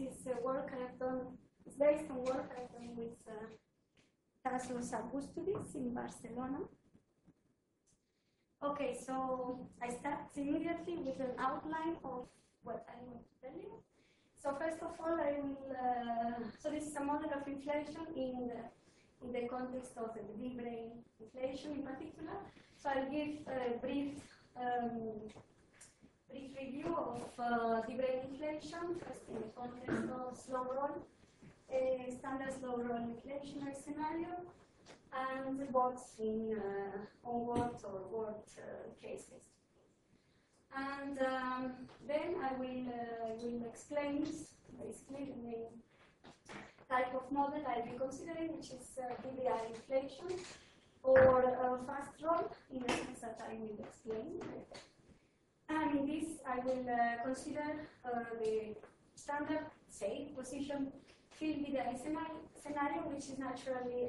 is work I've done. It's based on work I've done with Tasos Augustudis in Barcelona. Okay, so I start immediately with an outline of what I want to tell you. So first of all, I will. So this is a model of inflation in the context of the D-brain inflation in particular. So I'll give a brief review of D-brain inflation, first in the context of slow roll, standard slow roll inflationary scenario, and what's in onward or word cases. And then I will explain basically the main type of model I'll be considering, which is DBI inflation or fast roll, in the sense that I will explain. And in this, I will consider the standard, say, position field DBI scenario, which is naturally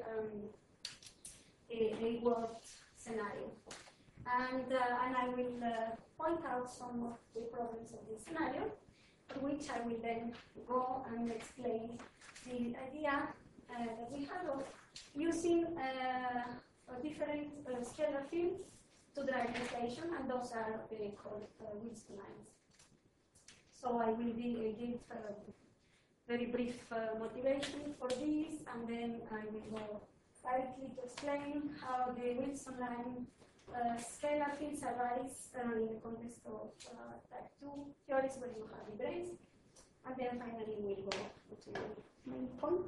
a word scenario. And I will point out some of the problems of this scenario, for which I will then go and explain the idea that we have of using different scalar fields to drive inflation, and those are called Wilson lines. So I will give very brief motivation for this, and then I will go directly to explain how the Wilson line scalar fields arise in the context of type 2 theories where you have the brains. And then finally we'll go to the main point.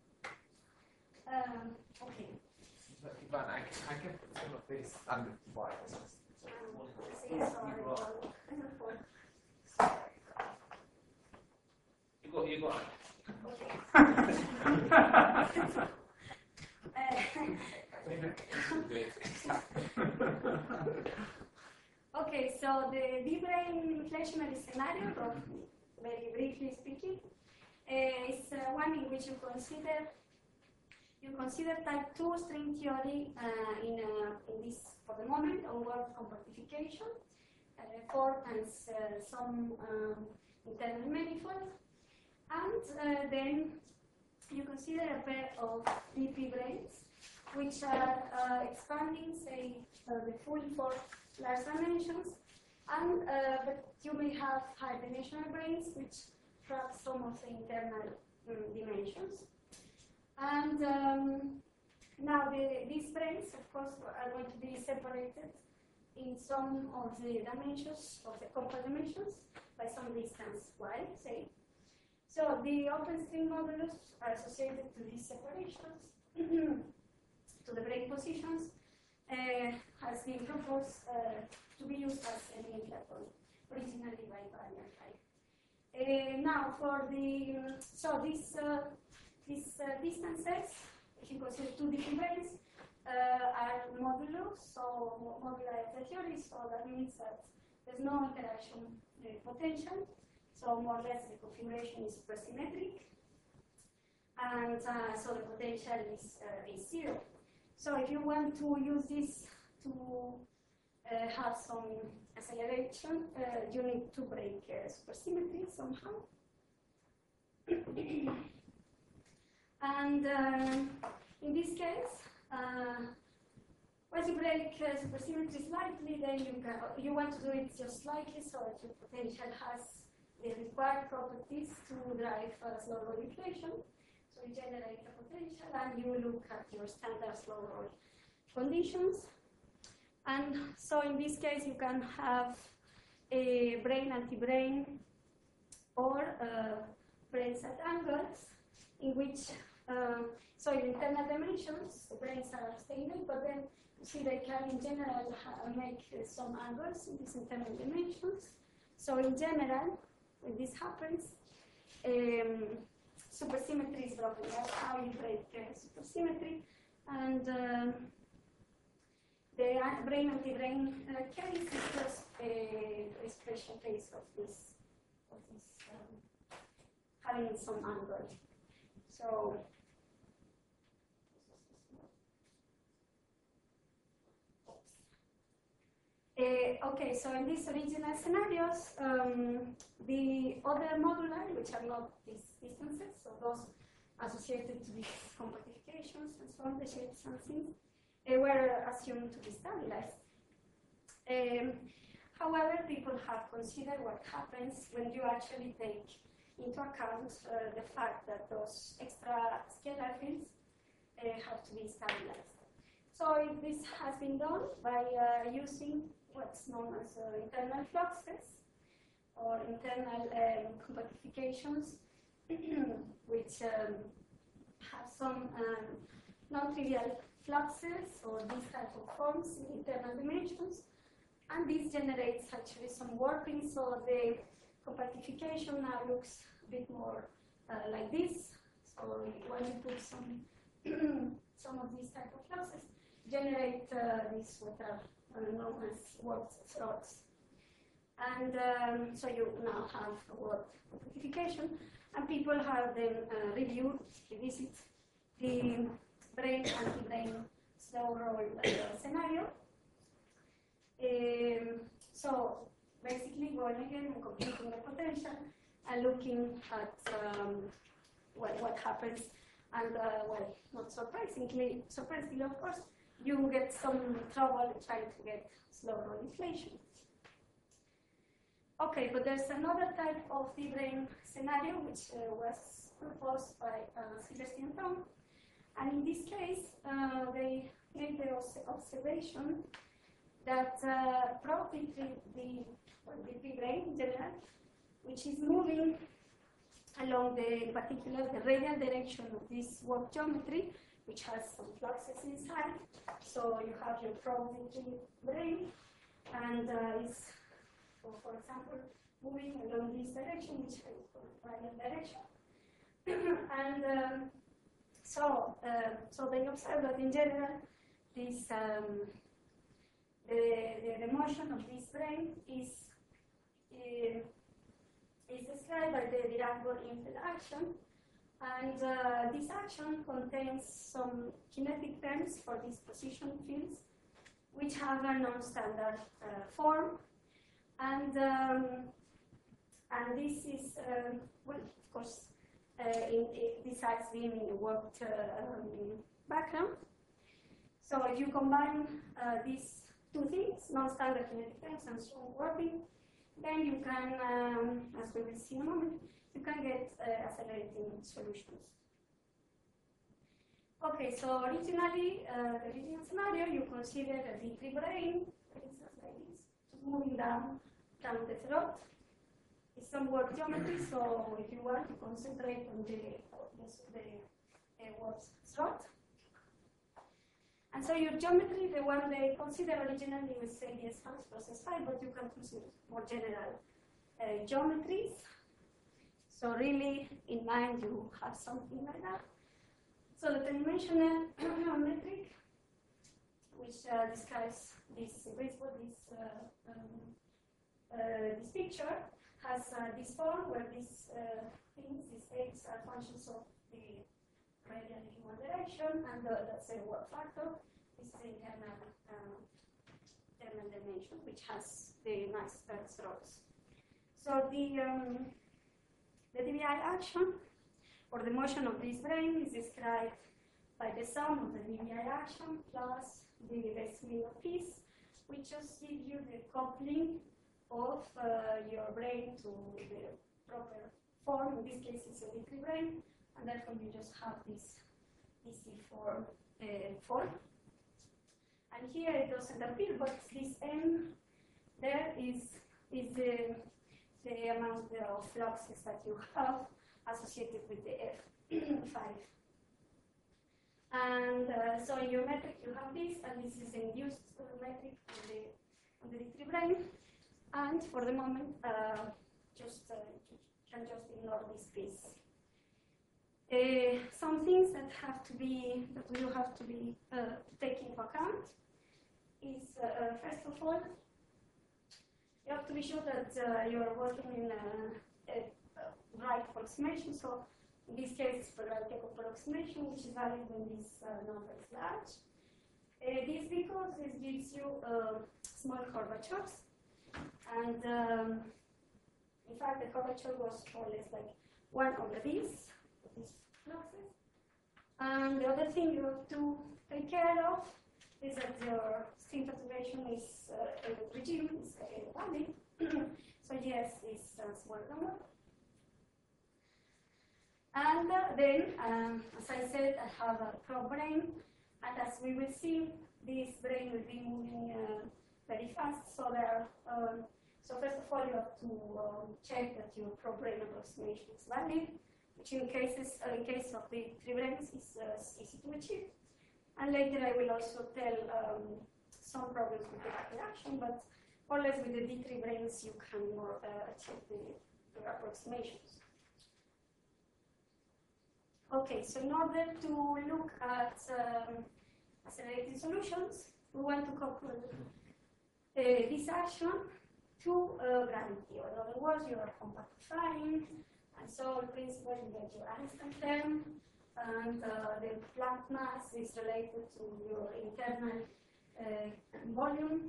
Okay. Ivan, I can put some of this under files. You go on. Okay, so the D-brain inflationary scenario, very briefly speaking, is one in which you consider type 2 string theory in this, for the moment, onward compactification, for and some internal manifold, and then you consider a pair of DP brains, which are expanding, say, the full 4 large dimensions, and but you may have high-dimensional brains which have some of the internal dimensions. And now these brains, of course, are going to be separated in some of the dimensions, of the compact dimensions, by some distance y, say. So the open string modulus are associated to these separations, to the brain positions, has been proposed to be used as a Lindblad originally by Barnard. Now for the these distances, if you consider 2 different brains, are modulo, so moduli of the theory, so that means that there's no interaction potential, so more or less the configuration is supersymmetric, and so the potential is 0. So if you want to use this to have some acceleration, you need to break supersymmetry somehow. And in this case, once you break supersymmetry slightly, then you want to do it just slightly so that your potential has the required properties to drive slow roll inflation. So you generate a potential and you look at your standard slow roll conditions. And so in this case, you can have a brain anti-brain or brains at angles in which, so in internal dimensions, the brains are stable, but then you see they can in general make some angles in these internal dimensions. So in general, when this happens, supersymmetry is broken. That's how you break supersymmetry. And the brain anti-brain case is just a special case of this having some angle. So Okay, so in these original scenarios, the other moduli, which are not these distances, so those associated to these compactifications and so on, the shapes and things, were assumed to be stabilized. However, people have considered what happens when you actually take into account the fact that those extra scalar fields have to be stabilized. So this has been done by using what's known as internal fluxes or internal compactifications, which have some non-trivial fluxes or these type of forms in internal dimensions. And this generates actually some warping, so the compactification now looks a bit more like this. So when you put some of these type of fluxes, generate these what are known as warped slots. And so you now have a warped compactification, and people have then revisit the brane anti-brane slow roll scenario. So basically going again and computing the potential and looking at what happens, and well, not surprisingly of course, you get some trouble trying to get slow roll inflation. Okay, but there's another type of the brane scenario which was proposed by Silverstein and Tom, and in this case they made the observation that probably the brane in general, which is moving along in particular the radial direction of this warp geometry, which has some fluxes inside. So you have your probability brane, and is, for example, moving along this direction, which is the radial direction. And so they observe that in general, this the motion of this brane is described by the Dirac-Gordon action, and this action contains some kinetic terms for these position fields, which have a non-standard form, and this is well, of course, besides being in a warped background. So if you combine these two things, non-standard kinetic terms and strong warping, then you can, as we will see in a moment, you can get accelerating solutions. Okay, so originally, the original scenario, you consider a deep brane, for instance, like this, moving down the throat. It's some warp geometry, so if you want to concentrate on the warp throat. And so your geometry, the one they consider originally was ADS House process 5, but you can consider more general geometries. So really, in mind, you have something like that. So the dimensional metric, which describes this picture, has this form where these things, these X, are functions of the radial in one direction, and that's a warp factor. This is the internal dimension, which has the nice throats. So the DBI action, or the motion of this brane, is described by the sum of the DBI action plus the base of piece, which just gives you the coupling of your brane to the proper form. In this case, it's a liquid brane, and therefore you just have this deformed form. And here it doesn't appear, but this M there is the amount of fluxes that you have associated with the F5. And so in your metric you have this, and this is induced metric on the D3 brane. And for the moment, you can just ignore this piece. Some things that you have to be take into account is first of all, you have to be sure that you are working in a right approximation. So in this case, it's for right approximation, which is valid when this number is large. This because this gives you small curvatures, and in fact the curvature was more or less like one over these fluxes. And the other thing you have to take care of is that your string perturbation is a regime, is valid. So yes, it's smaller than 1. And then, as I said, I have a probe brain, and as we will see, this brain will be moving very fast. So there, so first of all, you have to check that your probe brain approximation is valid, which in case of the 3 brains is easy to achieve. And later I will also tell some problems with the back reaction, but more or less with the D3 brains you can more achieve the approximations. Okay, so in order to look at accelerated solutions, we want to couple this action to gravity, or in other words, you are compactifying, and so in principle you get your Einstein term, and the Planck mass is related to your internal volume,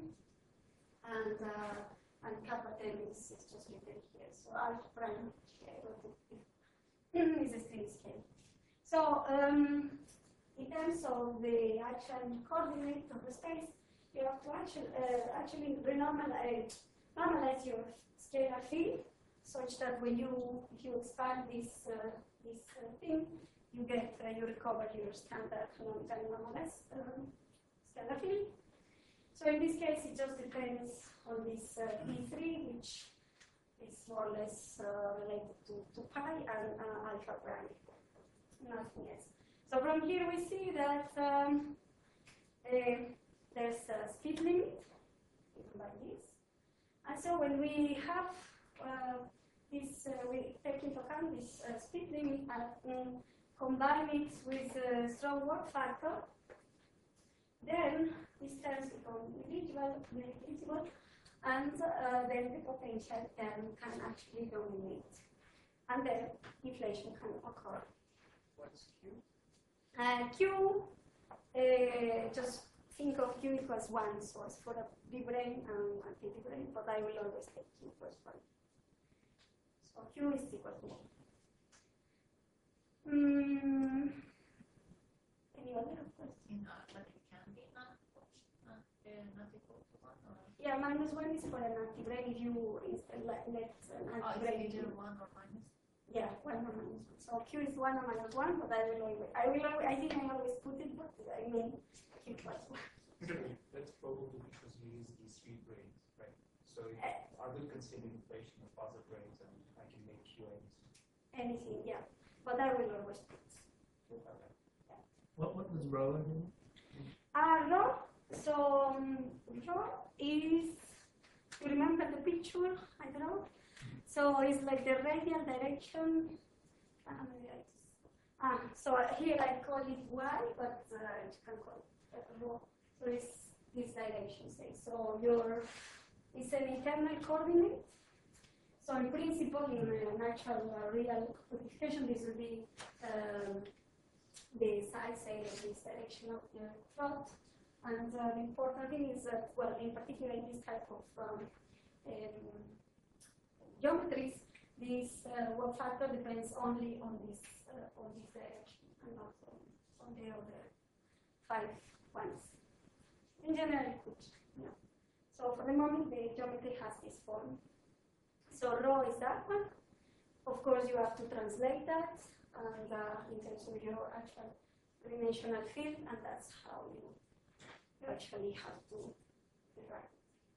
and kappa term is just written here. So alpha prime is a string scale. So in terms of the actual coordinate of the space, you have to actually normalize your scalar field such that when if you expand this thing, you recover your standard normalized scalar field. So in this case, it just depends on this P3, which is more or less related to pi and alpha prime. Nothing else. So from here we see that there's a speed limit like this. And so when we have this, we take into account this speed limit and combine it with a strong work factor, then these terms become negligible, and then the potential term can actually dominate, and then inflation can occur. What's Q? Q, just think of Q equals 1, so it's for a big brain and a big brain, but I will always take Q equals 1. So Q is equal to 1. Any other question? But it can be not equal to 1? Or? Yeah, -1 is for an anti-brain if you let an anti-brain. If you do 1 or minus? Yeah, 1 or -1. So Q is 1 or -1, but I think I always put it, but I mean Q plus 1. That's probably because you use these 3 brains, right? So I will consider inflation of other brains, and I can make Q anything, yeah. But I will always put. Okay. Yeah. What was rho again? Rho. So rho is, you remember the picture I drew? So it's like the radial direction. So here I call it y, but you can call it rho. So it's this direction, say. So it's an internal coordinate. So in principle, in an actual real codification, this will be the side, say, of this direction of the plot. And the important thing is that, well, in particular in this type of geometries, this work factor depends only on this direction and not on the other 5 ones. In general, it could, no. So for the moment, the geometry has this form. So rho is that one. Of course, you have to translate that and in terms of your actual dimensional field, and that's how you actually have to derive.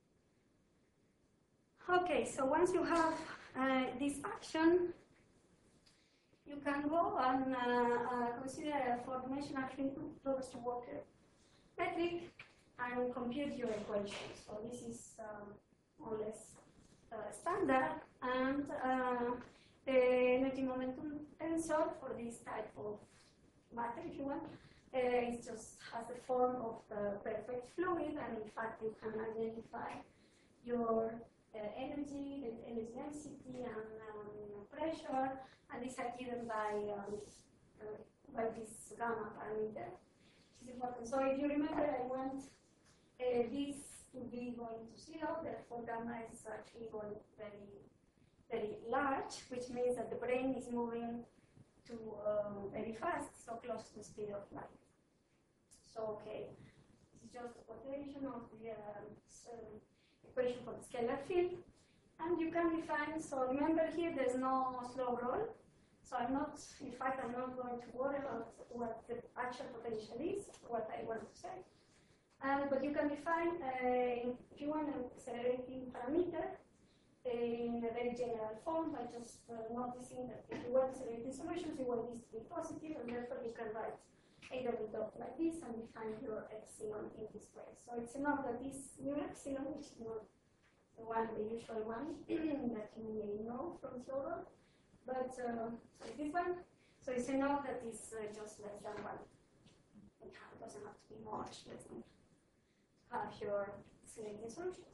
Okay, so once you have this action, you can go and consider a 4-dimensional Robertson-Walker metric and compute your equations. So this is more or less standard, and the energy momentum tensor for this type of matter, if you want, it just has the form of the perfect fluid, and in fact you can identify your energy, the energy density, and pressure, and these are given by this gamma parameter. is important. So if you remember, I want this to be going to 0, therefore gamma is actually going very, very large, which means that the brain is moving to very fast, so close to the speed of light. So, okay, this is just a quotation of the equation for the scalar field. And you can define, so remember here there's no slow roll. So I'm not, in fact, I'm not going to worry about what the actual potential is, what I want to say. But you can define, if you want an accelerating parameter, in a very general form by just noticing that if you want accelerating solutions, you want this to be positive, and therefore you can write either the dot like this and define your epsilon in this way. So it's enough that this new epsilon, which is not the one, the usual one that you may know from slow roll, but so this one. So it's enough that it's just less than 1. It doesn't have to be much less than have your accelerating solutions.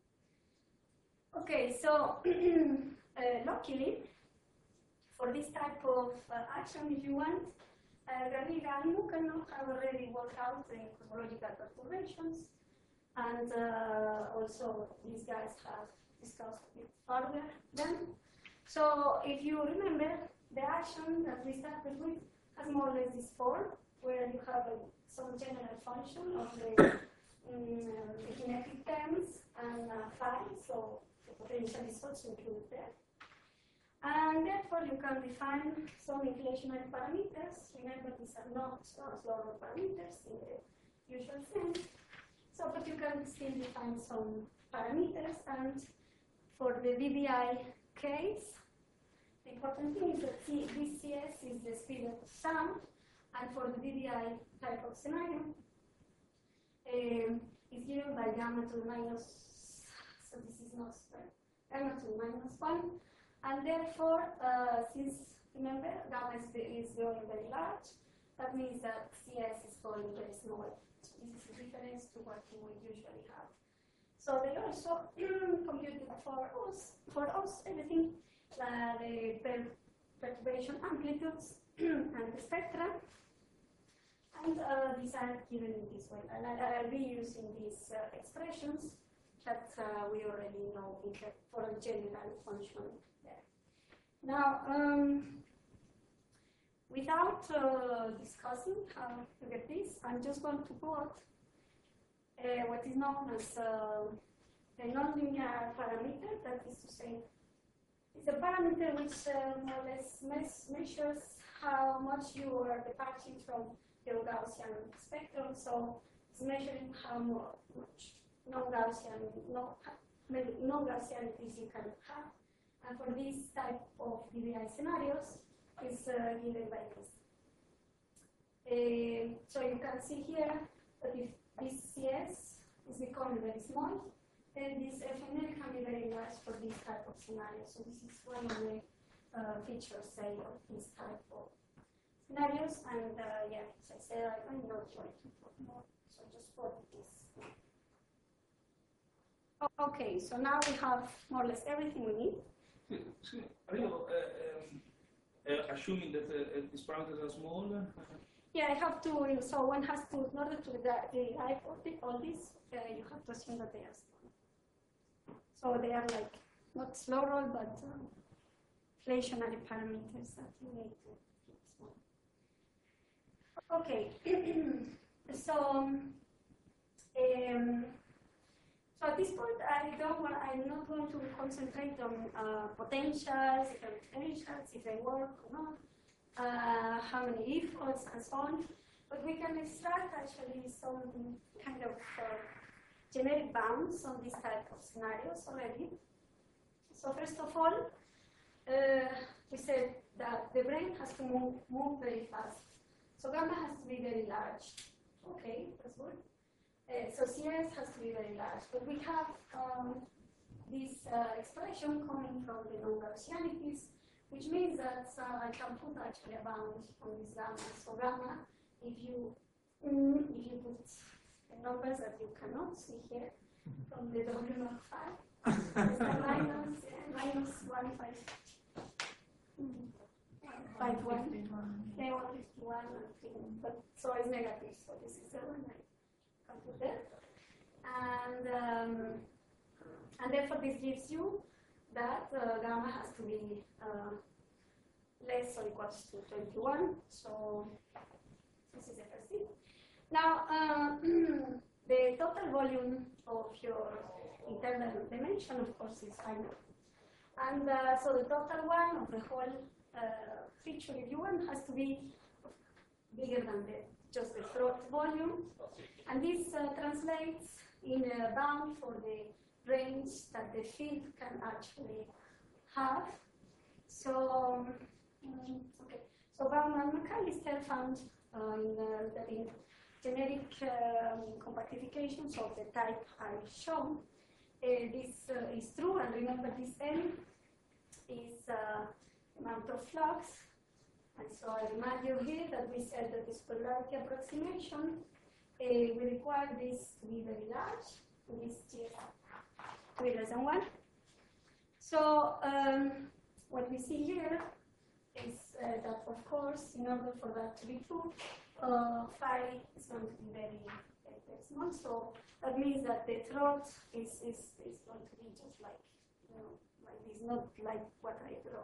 Okay, so luckily, for this type of action, if you want, Garriga and Mukano have already worked out the cosmological perturbations, and also these guys have discussed it further then. So if you remember, the action that we started with has more or less this form, where you have some general function of the kinetic terms and phi, so the potential is also included there. And therefore, you can define some inflationary parameters. Remember, these are not slow roll parameters in the usual sense. So, but you can still define some parameters. And for the VBI case, the important thing is that VCS is the speed of sound. And for the VBI type of scenario, is given by gamma to the minus, so this is not square, gamma to the minus 1. And therefore, since, remember, gamma is going very large, that means that CS is going very small. So this is a difference to what you would usually have. So they also computed for us everything, the perturbation amplitudes and the spectra. And these are given in this way. And I'll be using these expressions that we already know for a general function there. Now, without discussing how to get this, I'm just going to quote what is known as the nonlinear parameter, that is to say, it's a parameter which more or less measures how much you are departing from the Gaussian spectrum. So it's measuring how much non-Gaussianities you can have. And for this type of VBI scenarios, is given by this. So you can see here that if this CS is becoming very small, then this FNL can be very large for this type of scenario. So this is one of the features, say, of this type of scenarios. And yeah, as I said, I'm not going to put more, so just put this. Okay, so now we have more or less everything we need. Are you assuming that these parameters are small? Yeah, I have to, so one has to, in order to derive all this, you have to assume that they are small. So they are like, not slow roll, but inflationary parameters that you need to keep small. Okay, so so at this point, I'm not going to concentrate on potentials, if they work or not, how many if-holds and so on. But we can extract actually some kind of generic bounds on this type of scenarios already. So first of all, we said that the brain has to move very fast. So gamma has to be very large. Okay, that's good. So CS has to be very large, but we have this expression coming from the non-Gaussianities, which means that I can put actually a bound on this gamma. So gamma, if you put the numbers that you cannot see here from the W05, it's minus 1.5. find one. 51. They want 51 and 3, but so it's negative. So this is the one I can put there. And therefore this gives you that gamma has to be less or equals to 21. So this is the first thing. Now the total volume of your internal dimension, of course, is finite. And so the total one of the whole feature, if you want, has to be bigger than just the throat volume. And this translates in a bound for the range that the field can actually have. So, okay. So Baumann and McAllister found that in generic compactifications of the type I've shown, this is true. And remember, this N is amount of flux. And so I remind you here that we said that this polarity approximation we require this to be very large, this just to be less than 1. So what we see here is that, of course, in order for that to be true, phi is going to be very, very small. So that means that the throat is going to be just like, like this, not like what I draw.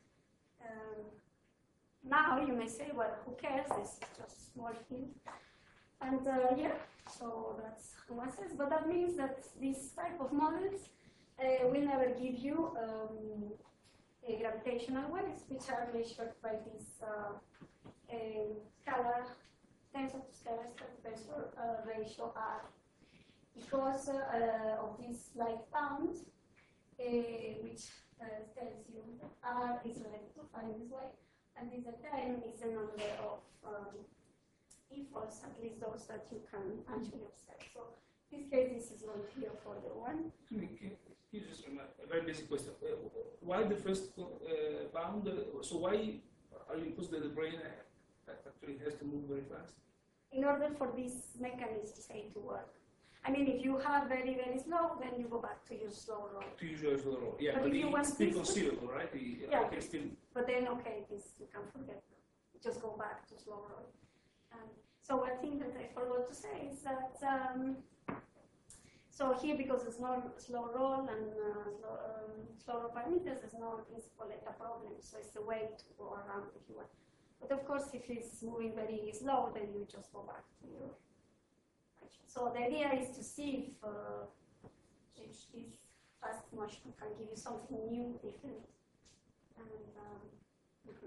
Now you may say, well, who cares? This is just small field. And yeah, so that's one sense. But that means that this type of models will never give you gravitational waves, which are measured by this scalar tensor to scalar pressure ratio R, because of this light bound, which tells you that R is related to phi in this way, and this time is the number of EFOs, at least those that you can actually observe. So in this case, this is going to be a further one. Can you just remind a very basic question? Why the first bound? So why are you imposing that the brain actually has to move very fast? In order for this mechanism, say, to work. I mean, if you have very, very slow, then you go back to your slow roll. To use your slow roll, yeah. But if you want it's still this, conceivable, right? Yeah. Okay, still. But then, okay, this you can forget. Just go back to slow roll. So one thing that I forgot to say is that, so here, because it's not slow roll and slow roll parameters, there's no principal eta problem. So it's a way to go around if you want. But of course, if it's moving very slow, then you just go back to your function. So the idea is to see if this fast motion can give you something new, different. And,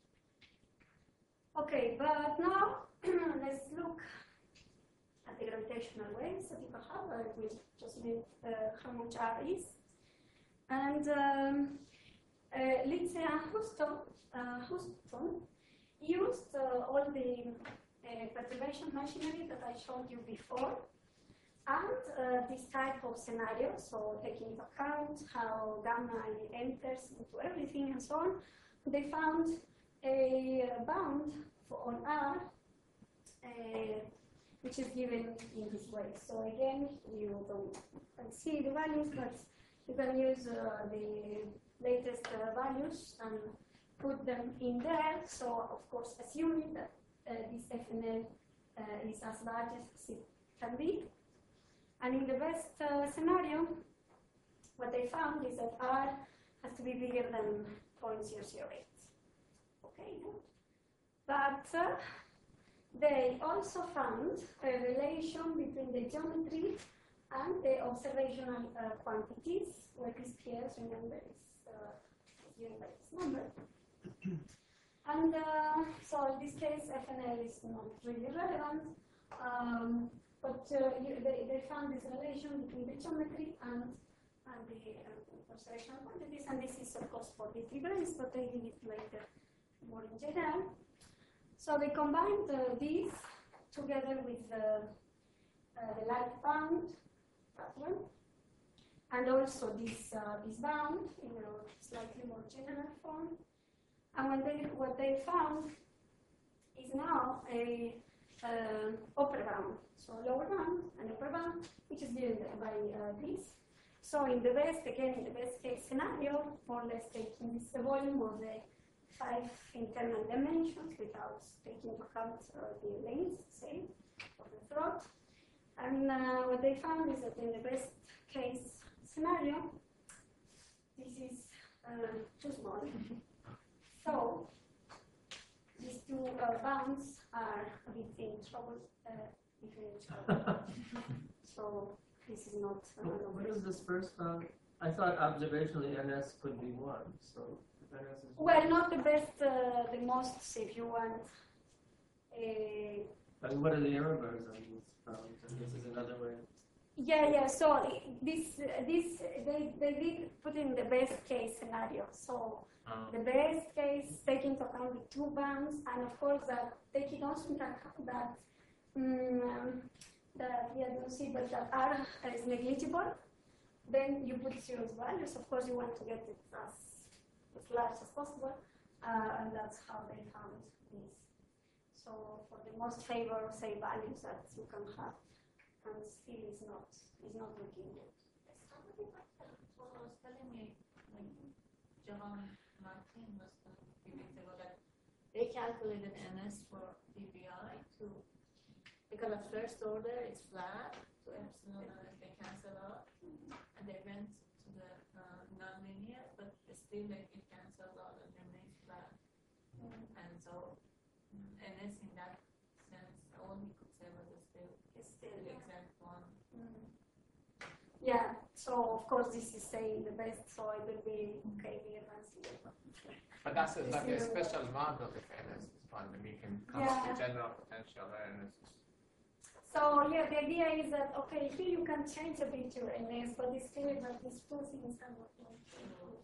okay, but now let's look at the gravitational waves that you can have. We just mean how much R is. And Lindsay and Houston used all the perturbation machinery that I showed you before, and this type of scenario, so taking into account how gamma enters into everything and so on, they found a bound on R, which is given in this way. So again, you can see the values, but you can use the latest values and put them in there. So of course, assuming that this FNL is as large as it can be. And in the best scenario, what they found is that R has to be bigger than 0.008. Okay, but they also found a relation between the geometry and the observational quantities, where this PS, remember, is given by this number. And so in this case, FNL is not really relevant, but they found this relation between the geometry and the observational quantities, and this is of course for the three brains, but I leave it later more in general. So they combined these together with the light bound pattern, and also this bound in a slightly more general form. And what they found is now a upper bound, so a lower bound and upper bound, which is given by this. So in the best, again, in the best case scenario, more or less taking this the volume of the 5 internal dimensions without taking into account the length, say, of the throat. And what they found is that in the best case scenario, this is too small. So these two bounds are a bit in trouble between each other. So this is not. What is this first bound? I thought observationally NS could be 1. So if NS is Well, not the best, the most, if you want. I mean, what are the error bars on these bounds? And this is another way. Yeah. So this they did put in the best case scenario. So the best case taking into account the 2 bounds, and of course that taking also into account that that R is negligible. Then you put serious values. Of course, you want to get it as large as possible, and that's how they found this. So for the most favored, say, values that you can have, and still is not looking good. Somebody was telling me, like John Martin was a few weeks ago, that they calculated NS for DBI to, because at first order it's flat, to epsilon and they cancel out, and they went to the nonlinear, but still like it cancels out and remains flat. And so NS in that sense, all we could say was it's still the exact one. Yeah. So of course this is saying the best, so it will be okay. We advance here. But that's like a special model of NS is one, and we can come to Yeah. general potential awareness. So yeah, the idea is that okay, here you can change a bit your NS, but it's clear that these 2 things are not going to improve.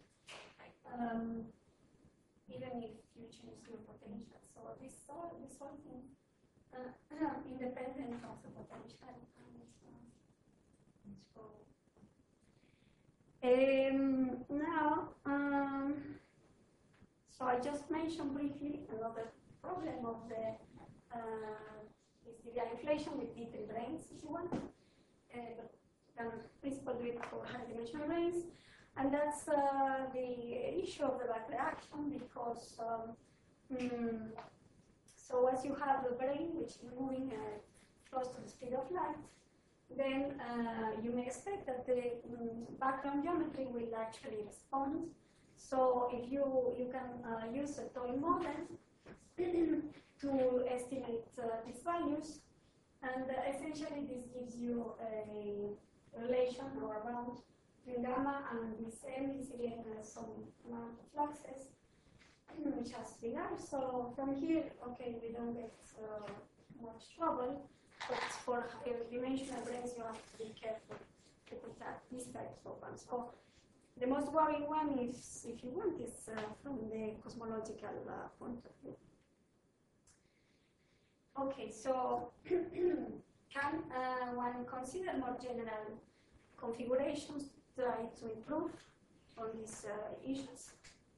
Even if you change your potential. So this whole thing independent of the potential. Now, so I just mentioned briefly another problem of the is the inflation with D3 brains, if you want. But can principally do it for high dimensional brains. And that's the issue of the back reaction because so as you have the brain which is moving close to the speed of light, then you may expect that the background geometry will actually respond. So if you can use a toy model to estimate these values, and essentially this gives you a relation or a bound between gamma and this M is again some amount of fluxes which has to be large. So from here, okay, we don't get much trouble, but for higher dimensional brains you have to be careful to put that these types of ones. So the most worrying one is, if you want, is from the cosmological point of view. Okay, so can one consider more general configurations to try to improve on these issues?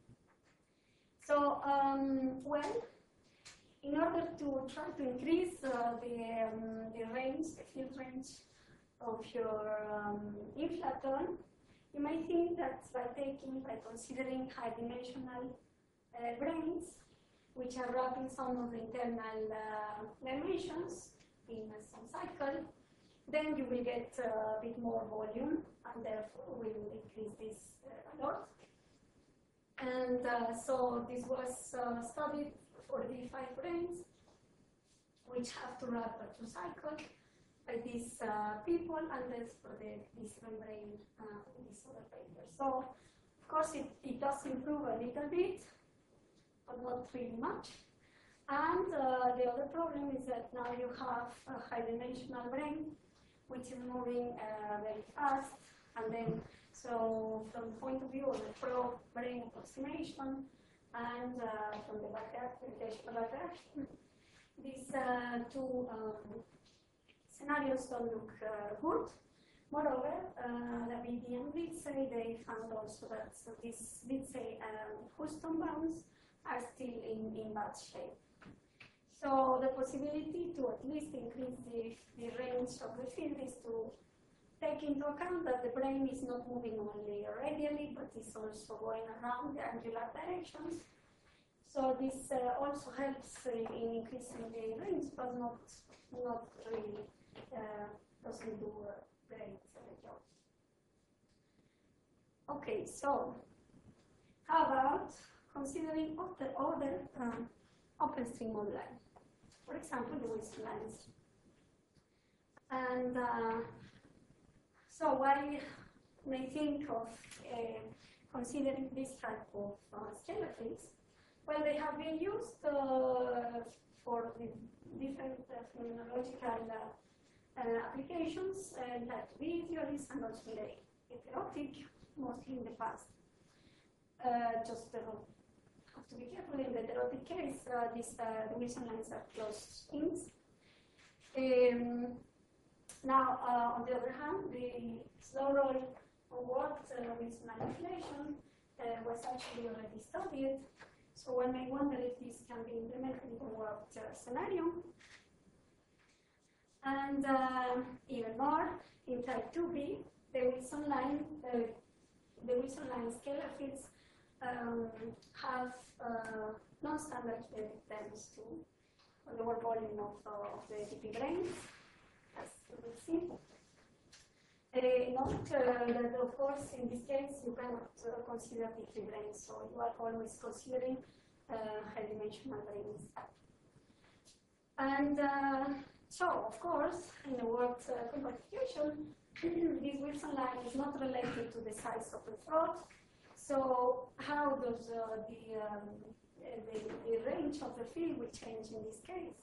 So, well, in order to try to increase the range, the field range of your inflaton, you may think that by considering high dimensional brains, which are wrapping some of the internal dimensions in some cycle, then you will get a bit more volume, and therefore will increase this a lot. And so this was studied for the 5 brains, which have to wrap a 2 cycle by these people, and that's for this membrane in this other paper. So, of course, it does improve a little bit, but not really much. And the other problem is that now you have a high-dimensional brain, which is moving very fast, and then so from the point of view of the pro-brain approximation and from the back reaction, these 2 scenarios don't look good. Moreover, Davidi and Witzey, they found also that these Witzey Houston bounds are still in bad shape. So the possibility to at least increase the range of the field is to take into account that the brain is not moving only radially, but is also going around the angular directions. So this also helps in increasing the range, but not really doesn't do a great job. Okay, so how about considering other OpenStream online? For example, the Wilson lines. And so what may think of considering this type of scalar fields? Well, they have been used for the different phenomenological applications, like V theories and also the heterotic, mostly in the past. Just have to be careful in the heterotic case, the Wilson lines are closed strings. Now, on the other hand, the slow roll onward Wilson manipulation was actually already studied. So one may wonder if this can be implemented in the worked scenario. And even more, in type 2b, the Wilson line scalar fields have non-standard terms to the lower volume of the DP brains, as you will see. Note that, of course, in this case, you cannot consider DP brains, so you are always considering high-dimensional brains. And so, of course, in the worked compactification, this Wilson line is not related to the size of the throat. So how does the range of the field will change in this case?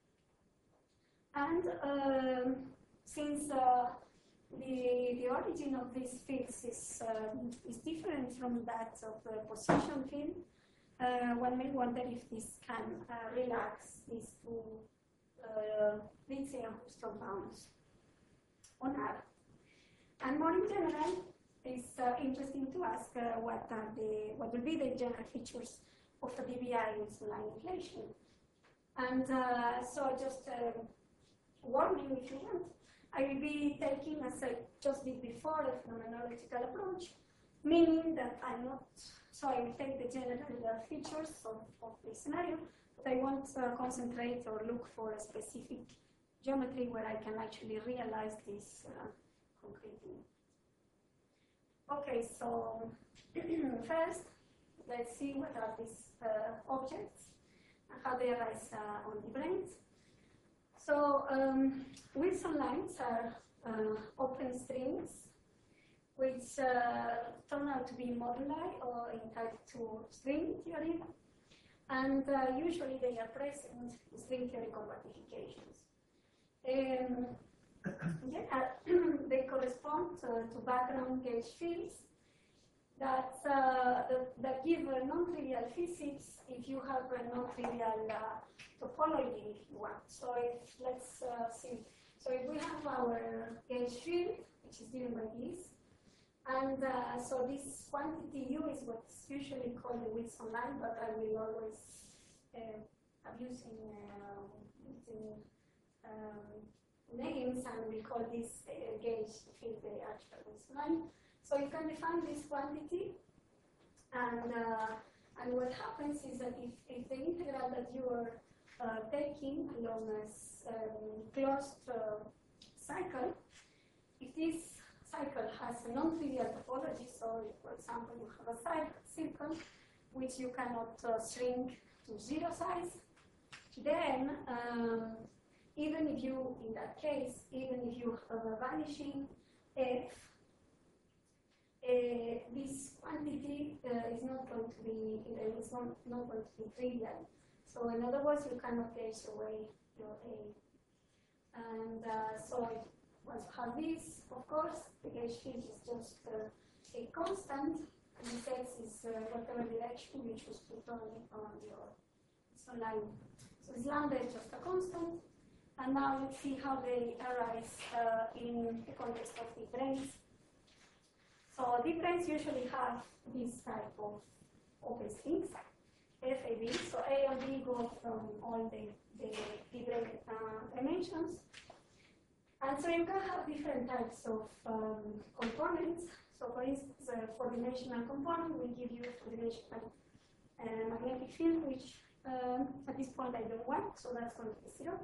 And since the origin of these fields is different from that of the position field, one may wonder if this can relax these two Lindsay and Hoops compounds on R. And more in general, it's interesting to ask what will be the general features of the DBI Wilson line inflation. And so just warn you if you want, I will be taking, as I just did before, a phenomenological approach, meaning that I'm not, so I will take the general features of the scenario, but I won't concentrate or look for a specific geometry where I can actually realize this concretely. Okay, so first, let's see what are these objects and how they arise on the brains. So Wilson lines are open strings which turn out to be moduli or in type 2 string theory, and usually they are present in string theory compactifications. They correspond to background gauge fields that give a non-trivial physics if you have a non-trivial topology, if you want. So let's see. So if we have our gauge field, which is given by this, and so this quantity U is what's usually called the Wilson line, but I will always have using names, and we call this gauge field the actual Wilson line. So you can define this quantity, and what happens is that if the integral that you are taking along a closed cycle, if this cycle has a non-trivial topology, so for example you have a circle which you cannot shrink to 0 size, then even if you, in that case, even if you have a vanishing f, this quantity is not going to be, it's not going to be trivial. So in other words, you cannot gauge away your A. And so once you have this, of course, the gauge field is just a constant, and the x is whatever direction you choose to put on your line. So this lambda is just a constant. And now let's see how they arise in the context of deep brains. So deep brains usually have this type of open strings, FAB. So A and B go from all the deep brain dimensions. And so you can have different types of components. So for instance, a 4-dimensional component will give you a 2-dimensional magnetic field, which at this point I don't want, so that's going to be 0.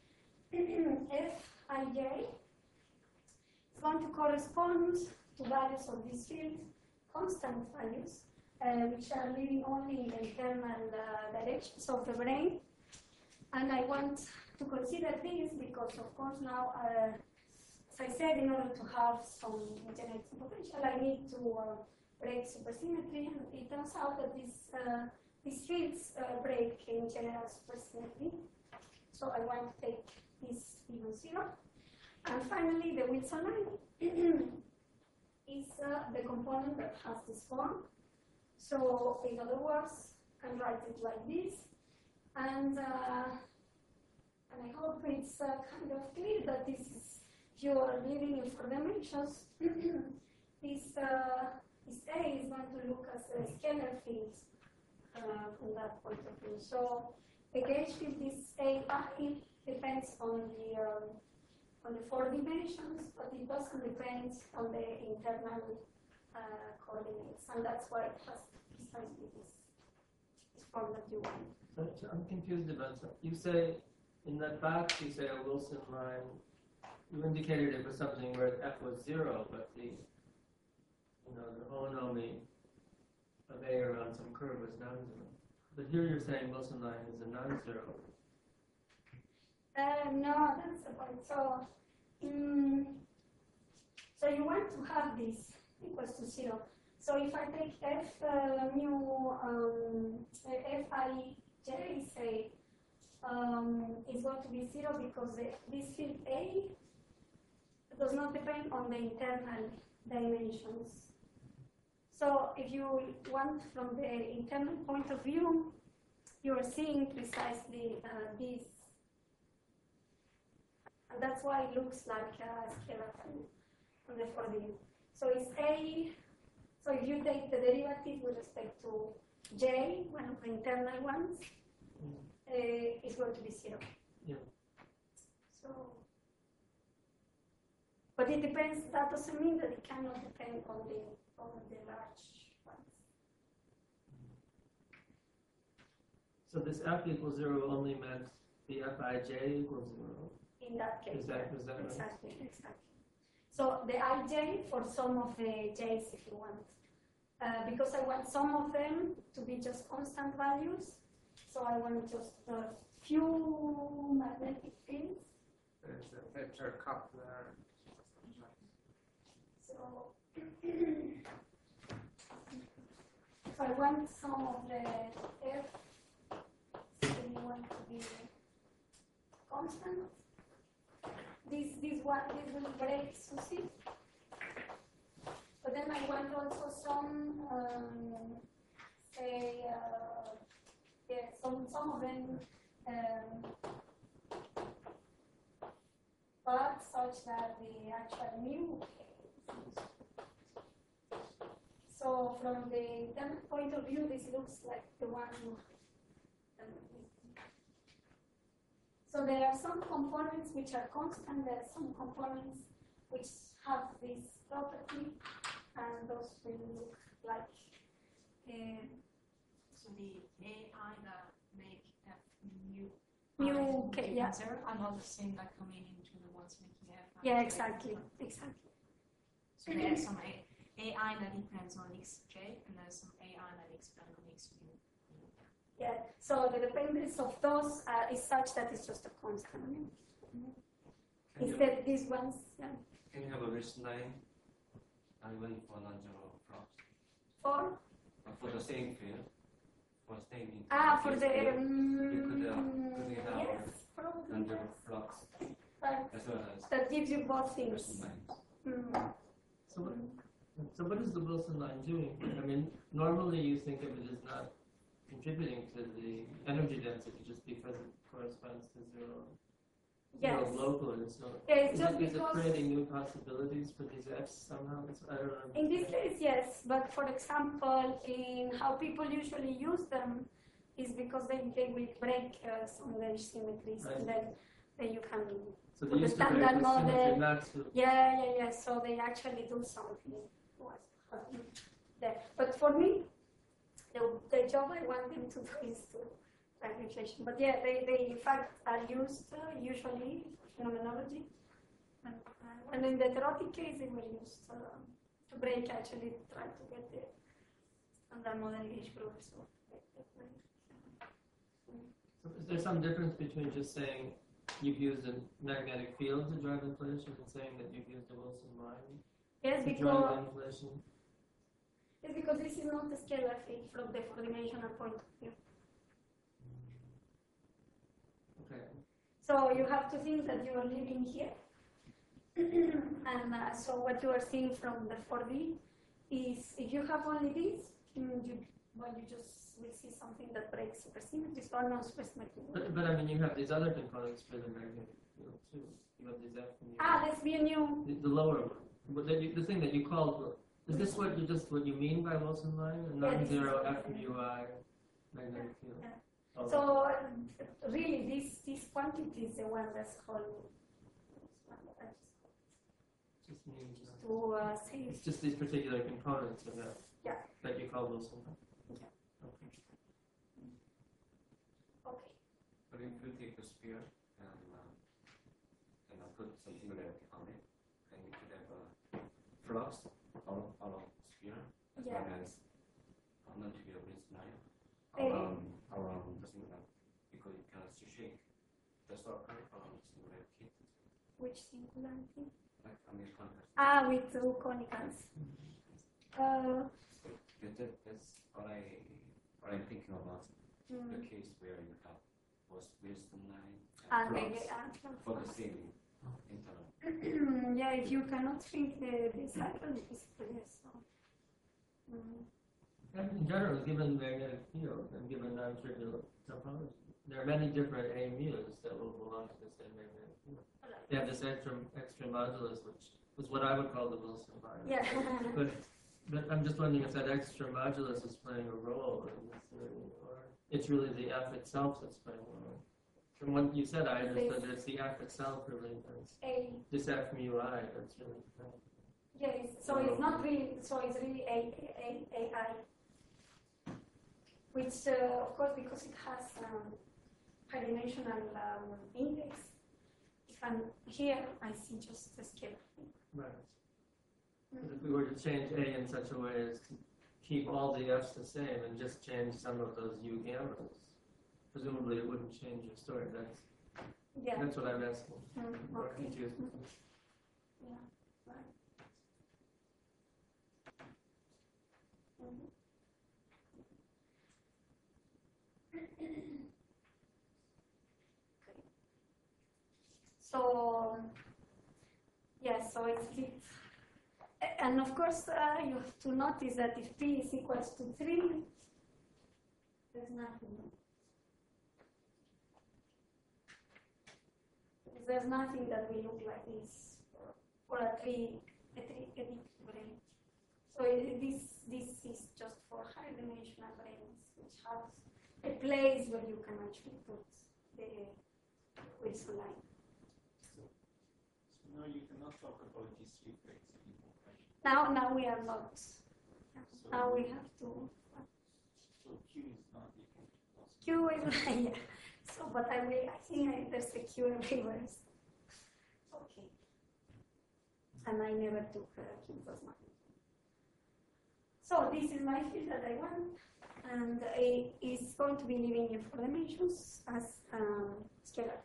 Fij is going to correspond to values of this field, constant values, which are living only in the internal directions of the brain. And I want to consider this because, of course, now, as I said, in order to have some generating potential, I need to break supersymmetry. And it turns out that these fields break in general supersymmetry. So I want to take this equal 0. And finally, the Wilson line is the component that has this form. So in other words, I can write it like this. And I hope it's kind of clear that this is, if you are living in 4 dimensions, this A is going to look as a scalar field from that point of view. So the gauge field is AI, depends on the 4 dimensions, but it doesn't depend on the internal coordinates, and that's why it has precisely this form that you want. So I'm confused about something. You say, in that box, you say a Wilson line, you indicated it was something where f was 0, but the holonomy of A around some curve was non-zero. But here you're saying Wilson line is a non-zero. No, that's the point. So, so you want to have this equals to 0. So if I take f mu Fij, say, is going to be 0 because this field A does not depend on the internal dimensions. So if you want from the internal point of view, you are seeing precisely this. And that's why it looks like a scalar from the 4D. So it's A, so if you take the derivative with respect to J, one of the internal ones, it's going to be 0. Yeah. So, but it depends, that doesn't mean that it cannot depend on the large ones. So this f equals 0 only meant the Fij equals 0. In that case. Is that right? Exactly. So the Ij for some of the J's, if you want. Because I want some of them to be just constant values. So I want just a few magnetic fields. There's a vector coupler. So I want some of the F, so you want to be constant. This will break Susie. But then I want also some, say, some of them, but such that the actual mu case. So from the internal point of view, this looks like the one. So there are some components which are constant, there are some components which have this property, and those will look like. So the AI that make F mu K, yeah. are not the same that coming into the ones making F. Yeah, exactly. So there's some AI that depends on xj, and there's some AI that depends on x mu. Yeah, so the dependence of those is such that it's just a constant. Instead, these ones, yeah. Can you have a Wilson line even for non-zero flux? For the same field, for same for the you could have yes, probably. non-zero flux But as well as that gives you both things. Wilson lines. So what is the Wilson line doing? I mean, normally you think of it as not contributing to the energy density just because it corresponds to 0. Yes. Locally, so Yeah, it's just is it because creating new possibilities for these Fs somehow? I don't know. in this case, yes, but for example, in how people usually use them is because they will break some edge symmetries, and then you can. So for they the used to break standard the symmetry model. not to. Yeah. So they actually do something there. But for me, the the job I want them to do is to track inflation. But yeah, they in fact are used usually for phenomenology. And in the theoretic case, they were used to break, actually try to get the standard model H group. So is there some difference between just saying you've used a magnetic field to drive inflation and saying that you've used a Wilson line yes, to drive because inflation? it's because this is not a scalar field from the four-dimensional point of view. Okay. So you have to think that you are living here. And so what you are seeing from the 4D is, if you have only this, you just will see something that breaks supersymmetry, so no supersymmetry. But I mean, you have these other components for the magnetic field too. You have these F and U. Let's be a new. The lower one. But the thing that you called, is this what you mean by Wilson line? A non-zero F and UI magnetic field? Yeah. Oh, So really, this quantity is the one that's called. just means, To say. it's just these particular components of that. Yeah. That you call Wilson line. Yeah. Okay. Okay. But if you take a sphere and put some singularity on it, and you could have a flux out of sphere as Yeah. well as non-trivial Wilson line Eh. around the singularity, because you cannot shake the circle around the singularity, Which singularity? like context. With two conicals. That's what I'm thinking about. The case where you have both Wilson line And and the flux for the same interval. yeah, if you cannot think the cycle, it's yes. So. And in general, given magnetic field and given non-trivial topology, there are many different A mu's that will belong to the same magnetic field. They have this extra modulus, which was what I would call the Wilson line. Yeah. But I'm just wondering if that extra modulus is playing a role in this theory, or it's really the F itself that's playing a role. From what you said, I understood that it's the F itself really that's this F mu I that's really playing. Yes, so it's not really, so it's really AI, which of course because it has high-dimensional index. Here I see just the scalar. Right. But if we were to change A in such a way as to keep all the F's the same and just change some of those U gammas, presumably it wouldn't change your story. That's what I'm asking. More Okay. confused. Yeah, right. So, yes, so it's lit. And of course, you have to notice that if P is equals to 3, there's nothing. There's nothing that will look like this for a three-edit brain. So this is just for high-dimensional brains, which has a place where you can actually put the Wilson line. So now you cannot talk about these three brains anymore, right? Now we are not. So, Now we have to. so Q is not equal to plus. Q is yeah. So, but I think there's a Q everywhere. Okay. And I never took Q plus one. So this is my field that I want, and it is going to be living in 4 dimensions as scalar.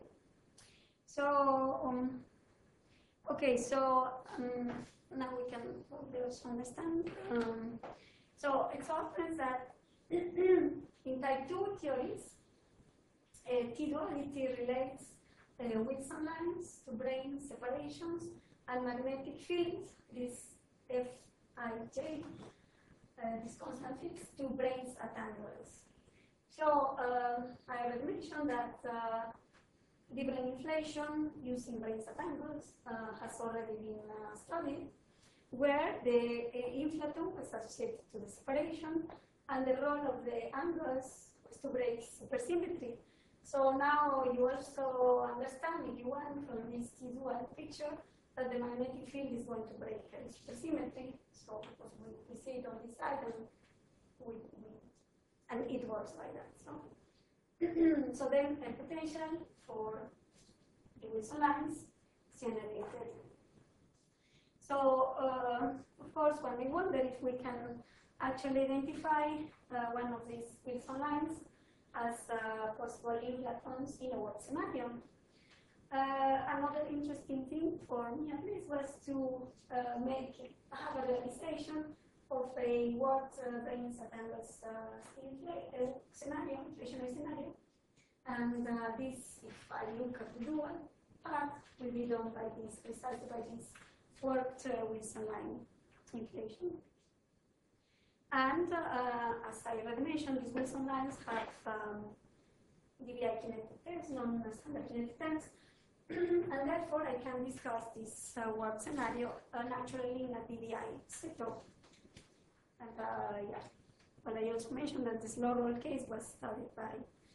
So okay, so now we can probably also understand. So it happens that in type 2 theories, T-duality relates Wilson lines to brain separations and magnetic fields, this Fij, this constant fix, to brains at angles. So I already mentioned that different inflation using brains at angles has already been studied, where the inflaton was associated to the separation, and the role of the angles was to break supersymmetry. So now you also understand, if you want, from this T-dual picture, that the magnetic field is going to break supersymmetry. So because we see it on this side, and we and it works like that. So, so then a potential for the Wilson lines is generated. So, of course, when we wonder if we can actually identify one of these Wilson lines as possible inflatons in a work scenario. Another interesting thing for me at least was to have a realization of a what brings a endless scenario, inflationary scenario. And this, if I look at the dual part, will be done by this, precisely by this worked Wilson line inflation. And as I already mentioned, these Wilson lines have DBI kinetic terms, known as standard kinetic terms, and therefore I can discuss this work scenario naturally in a DBI setup. And yeah, well, I also mentioned that this low roll case was studied by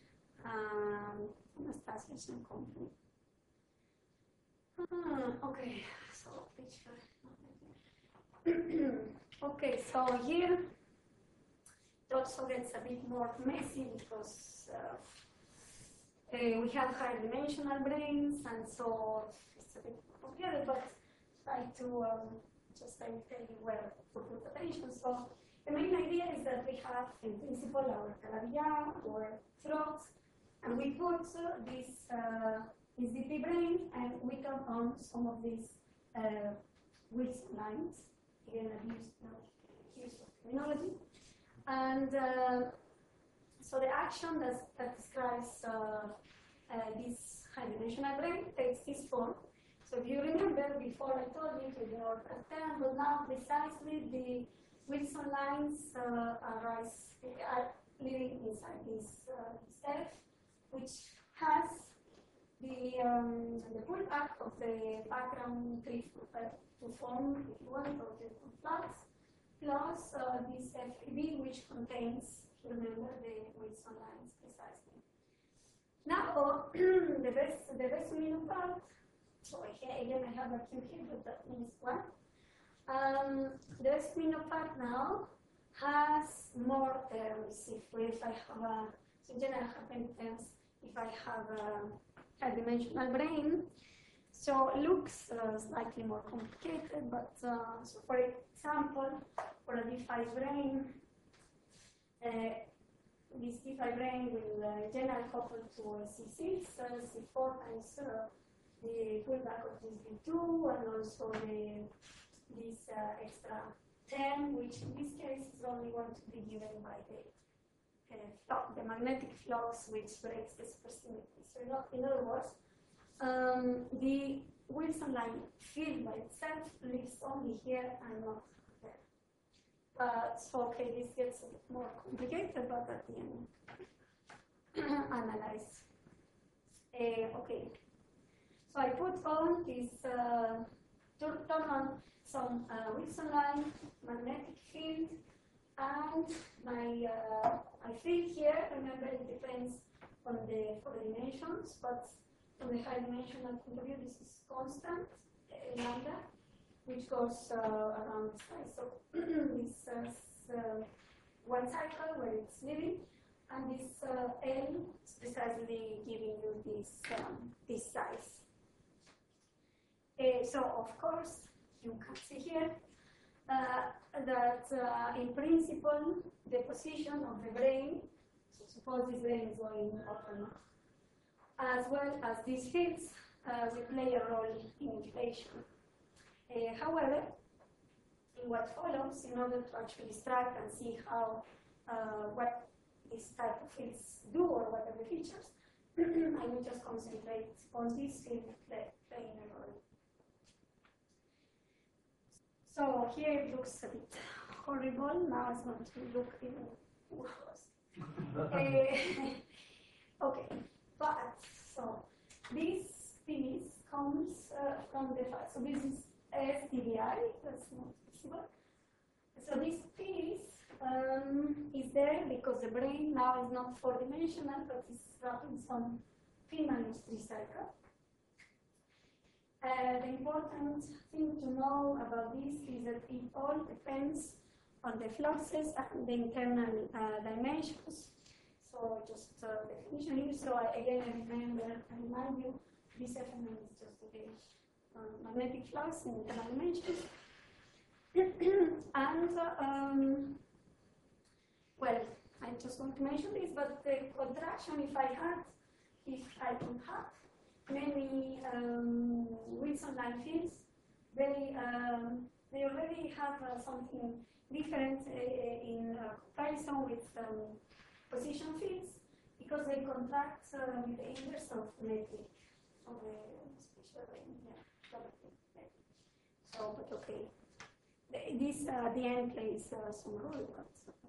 Anastasios and company. Okay, so picture. Okay, so here it also gets a bit more messy because we have high dimensional brains, and so it's a bit complicated, but try to just tell you where to put attention. So the main idea is that we have, in principle, our Calabi-Yau or throats, and we put this DP brain, and we can on some of these Wilson lines. Again, I've used terminology. And so the action that describes this high-dimensional brain takes this form. So if you remember, before I told you to ignore that term, but now precisely the Wilson lines are living inside this F, which has the pullback of the background tree to form, if you want, or the flux, plus this FB, which contains, remember, the Wilson lines precisely. Now, the rest minimum part, so again I have a Q here, but that means one. The rest minimum part now has more terms. If I have a, so in general I have many terms if I have a high-dimensional brain. So it looks slightly more complicated, but so for example, for a D5 brain, this D5 brain will generally couple to a C6, C4 times the pullback of this D2, and also this extra term, which in this case is only going to be given by the magnetic flux, which breaks the supersymmetry. So in other words, the Wilson line field by itself lives only here and not there. But so okay, this gets a bit more complicated, but at the end, analyze. Okay, so I put on this, turn on some Wilson line magnetic field, and my field here, remember, it depends on the 4 dimensions, but from the high dimensional point of view, this is constant, lambda, which goes around the size. So this one cycle where it's living, and this L is precisely giving you this size. So of course, you can see here that in principle, the position of the brain, so suppose this brain is going up and up, as well as these fields will play a role in inflation. However, in what follows, in order to actually extract and see how what this type of fields do or what are the features, I will just concentrate on this field playing a role. So here it looks a bit horrible. Now it's going to look even worse. Okay, but so this piece comes from the fact. So this is SDBI. That's not visible. So this piece is there because the brain now is not 4-dimensional, but is wrapping some P-3 cycle. The important thing to know about this is that it all depends on the fluxes and the internal dimensions just definition here. So again, I remind you, this FMM is just a magnetic flux in internal dimensions. And well, I just want to mention this, but the contraction, if I could have many Wilson line fields, they already have something different in comparison with position fields, because they contract with the inverse of metric of the special metric. So, but okay. This at the end plays some role. But,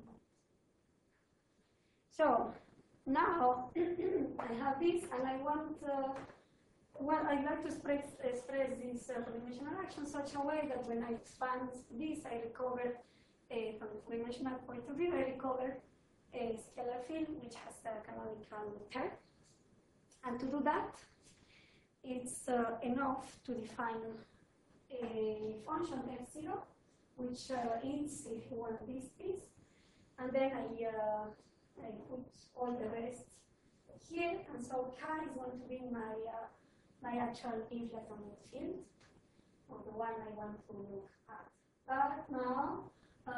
so now I have this, and I want. Well, I'd like to express this four-dimensional action such a way that when I expand this, I recover, from a four-dimensional point of view, I recover a scalar field which has a canonical term. And to do that, it's enough to define a function f0, which is, if you want, this piece. And then I put all the rest here, and so K is going to be my actual inflationary field, or the one I want to look at. But now,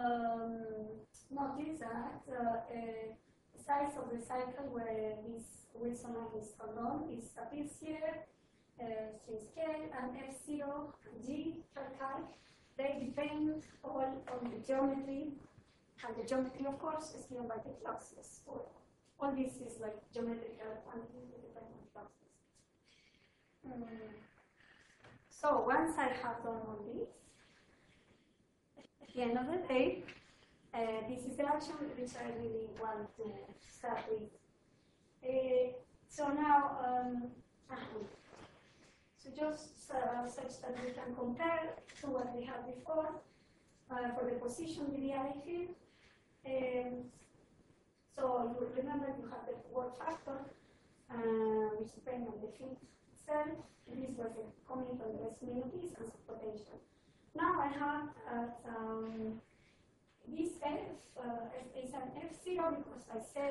notice that the size of the cycle where this Wilson line is found is appears here, string scale, and f0, g, chi, they depend all on the geometry, and the geometry, of course, is given by the fluxes. All this is like geometrical quantities that depend on fluxes. So once I have done all this, at the end of the day, this is the action which I really want to start with. So now, so just such that we can compare to what we had before for the position DDI field. So you remember you have the work factor, which depends on the field itself. This was a comment on the reciprocal distance of potential. Now I have this F is an F0 because I said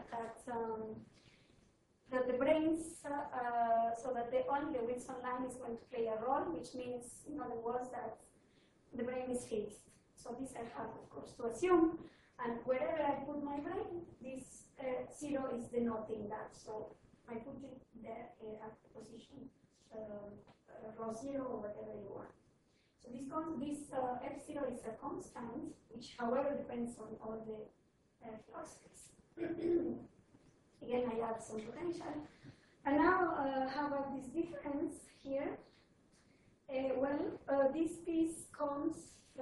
that the branes, so that only the Wilson line is going to play a role, which means, in other words, that the brane is fixed. So this I have, of course, to assume. And wherever I put my brane, this 0 is denoting that. So I put it there at the position rho 0 or whatever you want. So this F0 is a constant, which, however, depends on all the fluxes. Again, I add some potential. And now, how about this difference here? This piece comes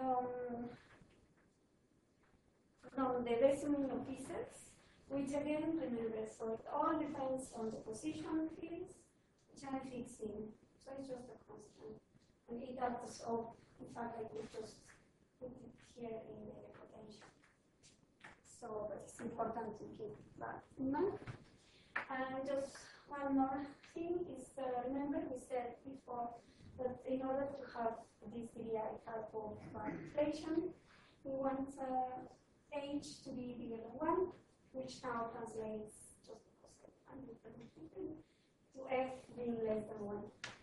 from the decimal of pieces, which again, remember, so it all depends on the position fields, which I'm fixing. So it's just a constant. And it adds up. In fact, I could just put it here in the potential. So, but it's important to keep that in mind. And just one more thing is, remember we said before that in order to have this DDI type of inflation, we want h to be bigger than 1, which now translates, just because I'm to f being less than 1.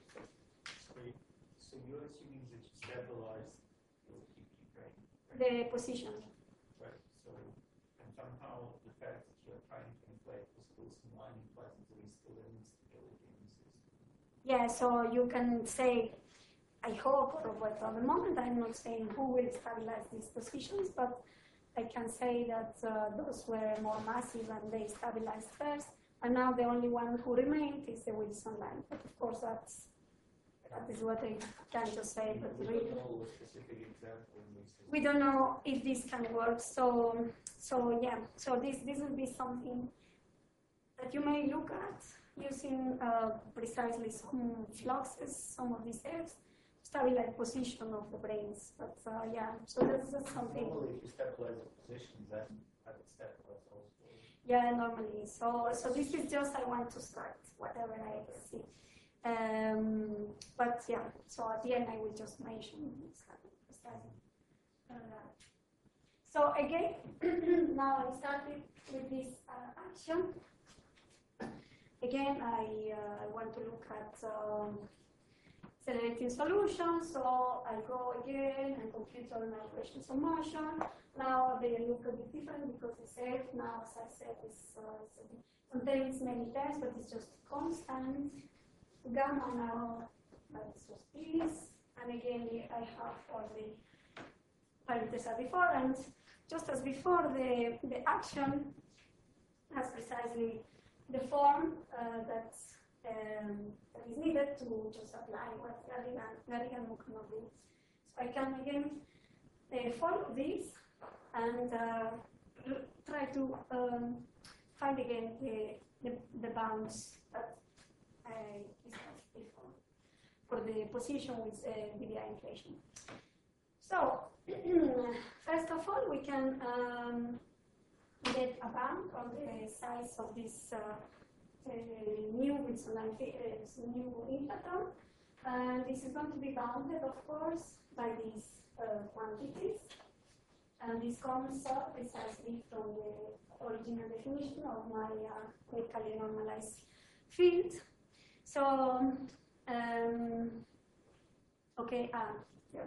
So you're assuming that you stabilize the PP, right? The position. Right. So, and somehow the fact that you're trying to inflate this Wilson line implies that there is still an instability in the system. Yeah, so you can say, I hope, or what at the moment I'm not saying who will stabilize these positions, but I can say that those were more massive and they stabilized first, and now the only one who remained is the Wilson line. But of course, that is what I can just say. But We don't know a specific example in this. we don't know if this can work. So yeah. So this will be something that you may look at using precisely some fluxes, some of these Fs, stabilize position of the branes. But yeah, so that's something. Normally, if you stabilize the positions, then I would stabilize also. Yeah, normally. So this is just I want to start whatever I see. But yeah, so at the end I will just mention this. So again, now I started with this action. Again, I want to look at accelerating solutions, so I go again and compute all my equations of motion. Now they look a bit different because the self now, as I said, is contains many terms, but it's just constant. Gamma now, that's just this. And again, I have all the parameters as before, and just as before, the action has precisely the form that is needed to just apply what Garrigan cannot do. So I can again follow this and try to find again the bounds that I discussed before for the position with BDI inflation. So first of all, we can get a bound on the size of this new Wilsonline new inflaton, and this is going to be bounded, of course, by these quantities, and this comes up precisely from the original definition of my chemically normalized field. So, okay, yeah.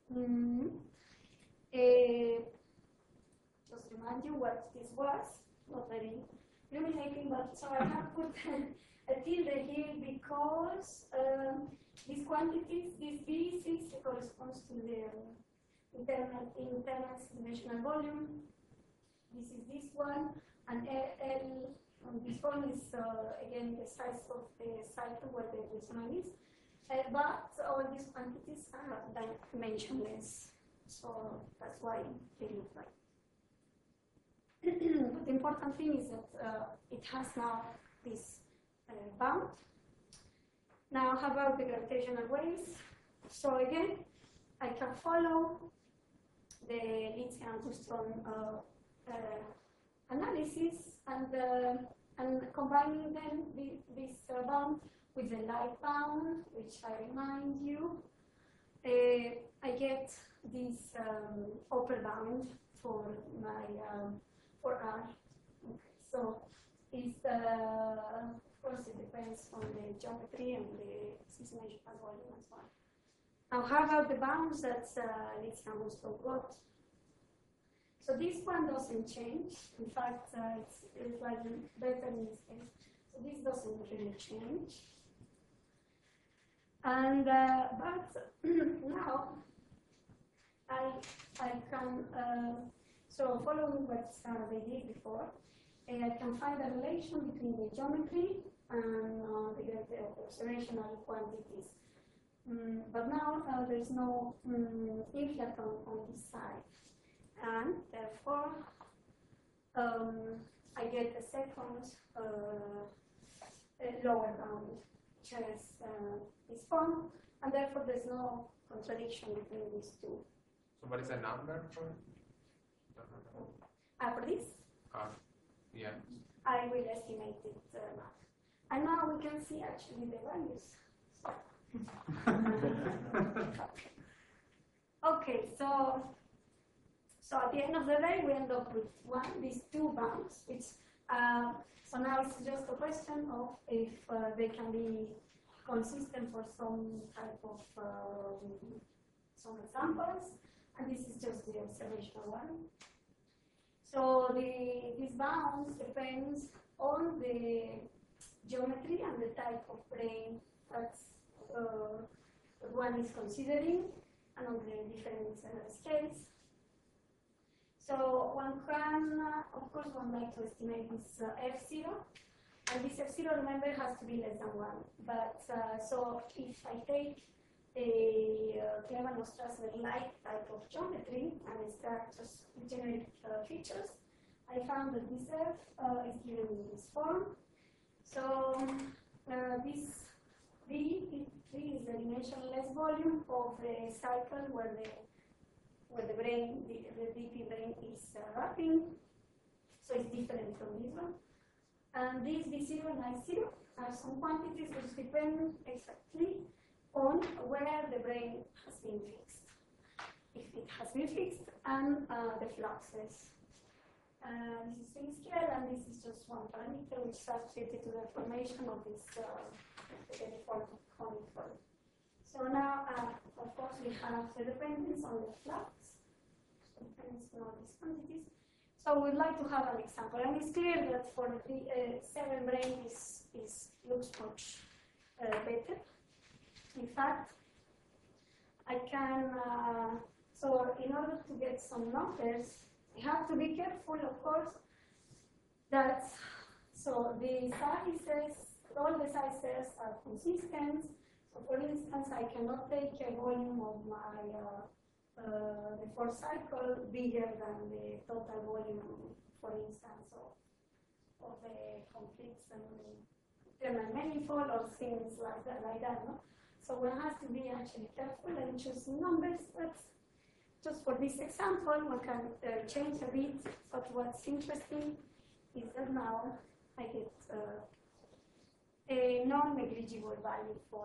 Just remind you what this was, not very illuminating, but so I have put a tilde here because these quantities, this V6 corresponds to the internal dimensional volume. This is this one, and L on this one is again the size of the cycle where the Wilsonline is. But all these quantities are dimensionless, so that's why they look like. But the important thing is that it has now this bound. Now, how about the gravitational waves? So again, I can follow the Lipski-Angstrom analysis and combining them this bound with the light bound, which I remind you, I get this upper bound for my for R. Okay. So it's of course it depends on the geometry and the system as volume as well. Now, how about the bounds that Lipski-Angstrom got? So this one doesn't change. In fact, it's like better in this case. So this doesn't really change. And but now I can so following what they did before, I can find a relation between the geometry and the observational quantities. But now there's no inflaton on this side, and therefore I get a second lower bound, which has this form, and therefore there's no contradiction between these two. So what is the number for it? For this? Yeah. I will estimate it now. And now we can see actually the values. Okay, so at the end of the day, we end up with these two bounds. So now it's just a question of if they can be consistent for some type of some examples, and this is just the observational one. So these bounds depends on the geometry and the type of brain that one is considering, and on the different scales. So one can, of course, one like to estimate this F0, and this F0, remember, has to be less than 1. But so if I take a Klebanov-Strasser-like type of geometry and extract just generic features, I found that this F is given in this form. So this V is the dimensionless volume of the cycle where the brain, the DP brain is wrapping. So it's different from this one. And these V0 and I0 are some quantities which depend exactly on where the brain has been fixed. if it has been fixed, and the fluxes. This is in scale, and this is just one parameter which is associated to the formation of this default conical. So now, of course, we have the dependence on the flux, depends on all these quantities. So we'd like to have an example, and it's clear that for the 7 brain looks much better. In fact, I can, so in order to get some numbers, you have to be careful, of course, that, so the sizes, all the sizes are consistent. So for instance, I cannot take a volume of my, the fourth cycle bigger than the total volume, for instance, of the complete internal manifold or things like that, no? So one has to be actually careful and choose numbers, but just for this example, one can change a bit, but what's interesting is that now I get a non-negligible value for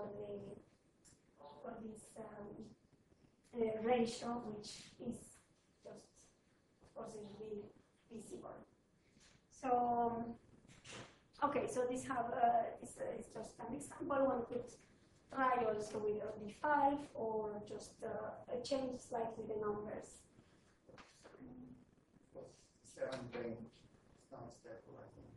this ratio, which is just, of course, it will be visible. So, okay, so this is just an example. One could try also with D5 or just change slightly the numbers. 7 brain not stabilizing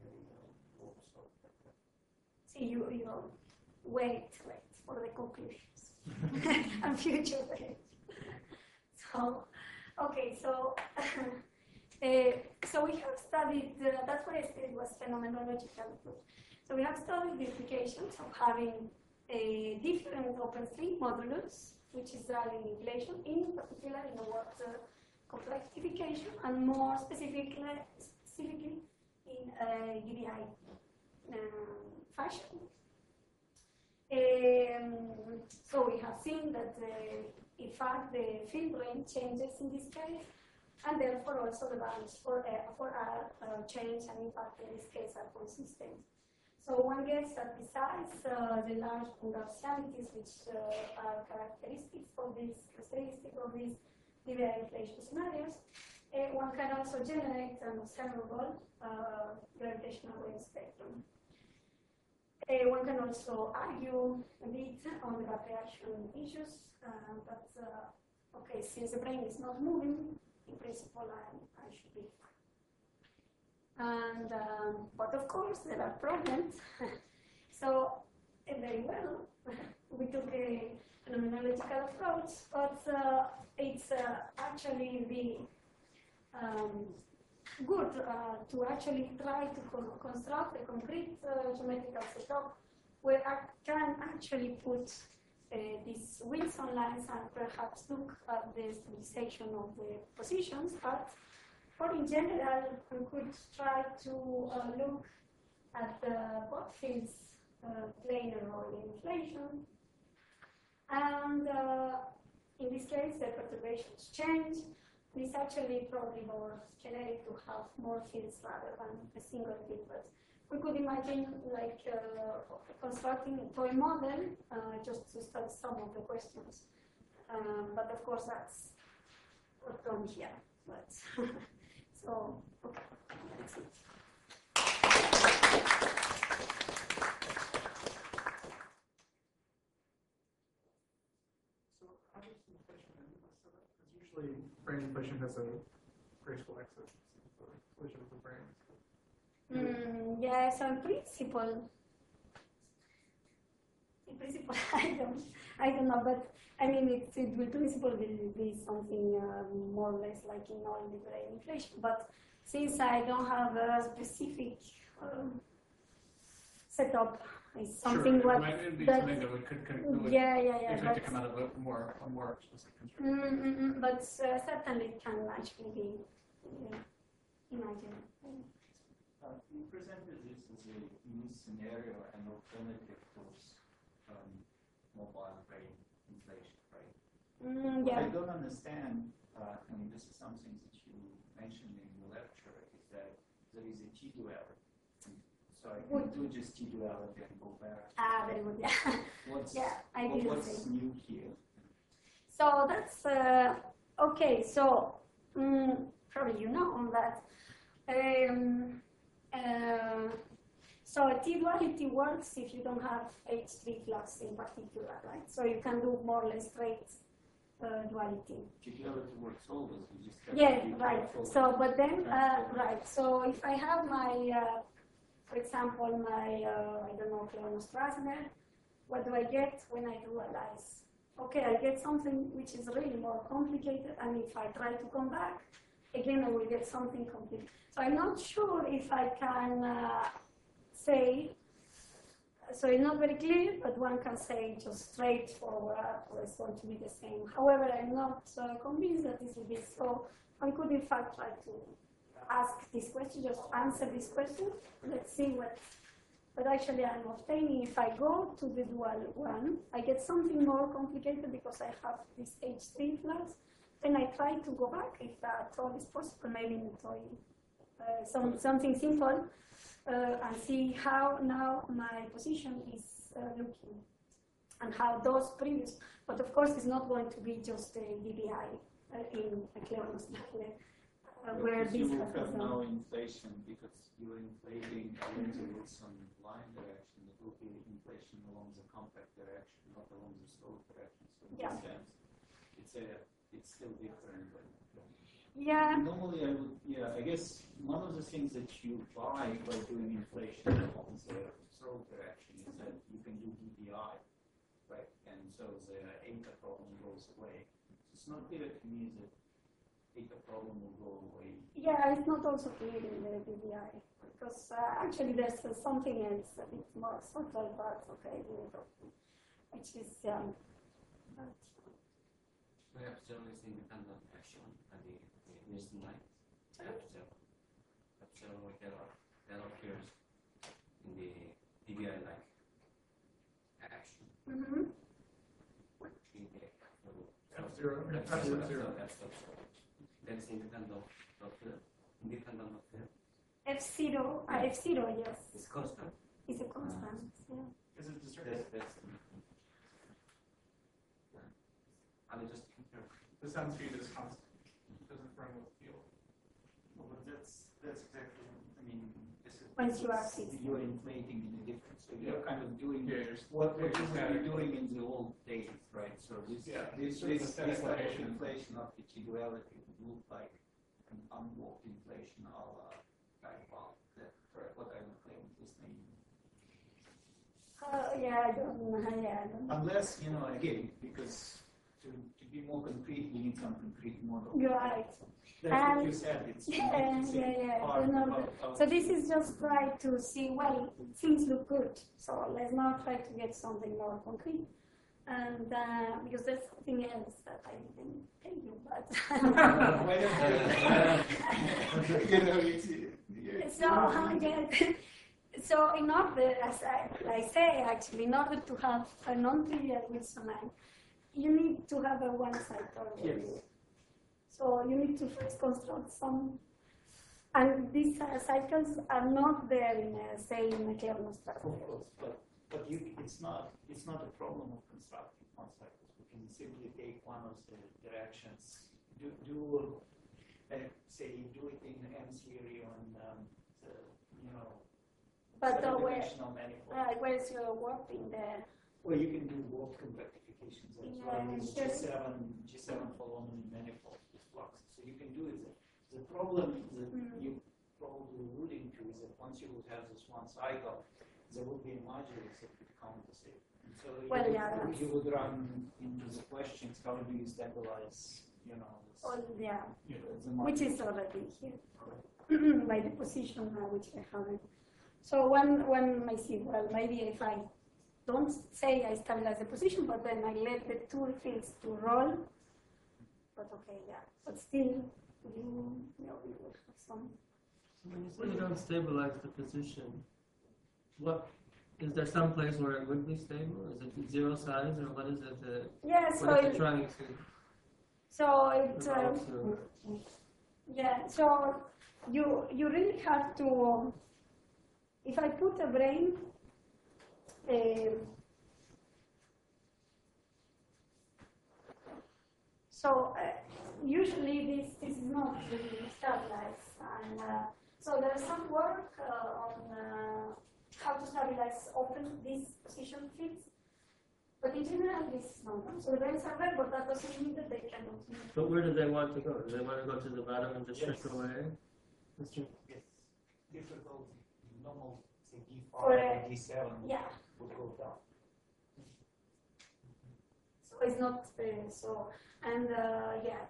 See, you wait for the conclusions and future date. So, okay, so so we have studied, that's what I said was phenomenological proof. So we have studied the implications of having a different open string modulus, which is driving inflation, in particular in the work complexification, and more specifically in UDI fashion. So we have seen that in fact the field range changes in this case, and therefore also the values for R change, and in fact in this case are consistent. So one gets that besides the large Gaussianities, which are characteristic of these DBI inflation scenarios, one can also generate an observable gravitational wave spectrum. One can also argue a bit on the gap reaction issues, but okay, since the brain is not moving, in principle I should be fine. And but of course there are problems. So very well, we took a phenomenological approach, but it's actually the good to actually try to construct a concrete geometrical setup where I can actually put these Wilson lines and perhaps look at the stabilization of the positions, but for in general, we could try to look at the both fields playing a role in inflation. And in this case, the perturbations change. It's actually probably more generic to have more fields rather than a single field. But we could imagine like constructing a toy model just to study some of the questions. But of course, that's not done here. But so, okay, that's it. So how does inflation end up? Because usually brain inflation has a graceful exit, so collision of the brain. Yeah, so in principle, I don't know, but I mean, it will principle will be something more or less like in all the brain inflation. But since I don't have a specific setup, it's something sure. what It might be that, something that we could yeah, expect to come out of a more specific construction. but certainly it can actually be imagined. You presented this as a new scenario and alternative to mobile brain inflation, right? What I don't understand, and this is something that you mentioned in your lecture, is that there is a T-duality. So I can do just T-duality and go back. Very good, yeah. What's, yeah, I did what's new here? So that's, Okay, so probably you know that. So a T-duality works if you don't have H3 flux in particular, right? So you can do more or less straight duality. T-duality works always. You just have Yeah, to be right. careful. So, but then, right. So if I have my, for example, my, I don't know, Kleiner-Strasser, what do I get when I dualize? Okay, I get something which is really more complicated, and if I try to come back, again, I will get something complicated. So I'm not sure if I can say, so it's not very clear, but one can say just straightforward, or it's going to be the same. However, I'm not convinced that this will be so. One could, in fact, try to ask this question, just answer this question. Let's see what. But actually, I'm obtaining, if I go to the dual one, I get something more complicated because I have this H3 flux. Then I try to go back, if that all is possible, maybe in something simple, and see how now my position is looking, and how those previous. But of course, it's not going to be just a DBI in a Kleiner-Strasser, where Because you this will has have been now done. inflation because you're inflating a laser with some line direction. It will be inflation along the compact direction, not along the slope direction. So in Yeah. this sense, it's still different. But Yeah. normally, I guess one of the things that you buy by doing inflation along the slope direction is that you can do DBI, right? And so the eta problem goes away. It's not clear to me that eta problem will go away. Yeah, it's not also clear in the DBI, because actually there's something else, a bit more subtle, but okay, which is, We have zero is independent action and the missing line. F0 that appears in the DBI like action. mm-hmm. F0. That's independent of the F0, F0, yes, it's constant. is a constant. Yeah. Is it discrete? That's I mean just compare. The sound speed is constant. It doesn't run with field. Well, but that's exactly. I mean, this is Once you are fixed. you're inflating in a different. So you're kind of doing Yeah, you're what you you're were static. doing in the old days, right? So this Yeah, this so it's a this static type of inflation. inflation of the T-duality would look like an unwalked inflation a la Dipole. That what I would claim his name. Yeah, I don't know. Yeah, I don't know. Unless again, because to be more concrete, we need some concrete model. You're right. That's what you said. It's Yeah. part No, about how so this is just try to see, well, things look good. So let's now try to get something more concrete. And because there's something else that I didn't tell you, but. So in order, as I say, actually, in order to have a non-trivial Wilson line, you need to have a one-cycle. Yes. So you need to first construct some, and these cycles are not there in, say, in a Kleiner-Strasser. Of course, but it's not a problem of constructing one cycles. We can simply take one of the directions, say do it in M theory on But seven-dimensional manifold. where's your warping there? Well, you can do warp compactifications as well Yeah, with sure. G7 Follow-me manifolds with fluxes. So you can do it. The problem that you probably alluding to is that once you would have this one cycle, there would be a modulus that would compensate. And so you would run into the questions: how do you stabilize? This, Oh, yeah, the which modulus. is already here by the position which I have it. So when I see, well, maybe if I don't say I stabilize the position, but then I let the two things to roll. But okay, yeah. But still, you will have some. When you say you don't stabilize the position, what is there some place where it would be stable? Is it zero size, or what is it? Yeah. So what is it trying to? So yeah. So you really have to. If I put a brain. So usually this is not really stabilized, and so there's some work on how to stabilize open these position fields. But in general, this is not done. So the brains are there, but that doesn't mean that they cannot move. But where do they want to go? Do they want to go to the bottom and just shrink away? Mr. Yes, difficult, normal, say D5 For or D7 Yeah. would go down. So it's not so, and yeah,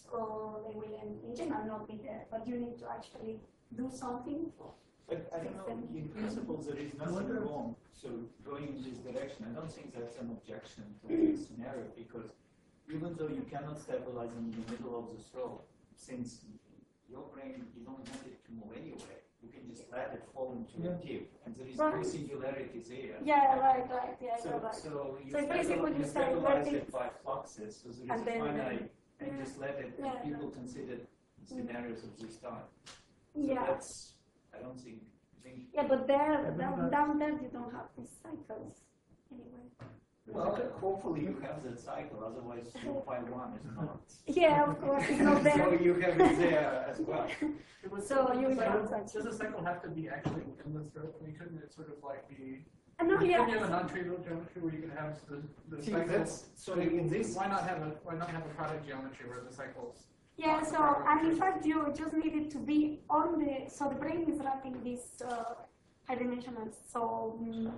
so they will in general not be there, but you need to actually do something. But I don't know, in principle, there is nothing wrong. So going in this direction, I don't think that's an objection to this scenario, because even though you cannot stabilize in the middle of the throw, since your brain, you don't want it to move anyway, you can just let it fall into a tip, and there is no singularity there. Yeah, right, yeah, So, you're right. so you, So basically you say stabilize let it it, by fluxes, so there and is a then- finite, and just let it, Yeah. people consider scenarios of this type. So yeah. that's, I don't think, Yeah, but there, down there, you don't have these cycles anyway. well, hopefully you have that cycle, otherwise 451 is not. Yeah, of course, it's not So there. you have it there as well. So you will have Does such. the cycle have to be actually in the throat? I mean, couldn't it sort of like be? No, Couldn't you have a yeah. non-trivial geometry where you could have the See, cycle? that's, so in this, Why not have a product geometry where the cycles? Yeah, so, and in fact, you just need it to be on the, so the brain is wrapping this high dimensional, so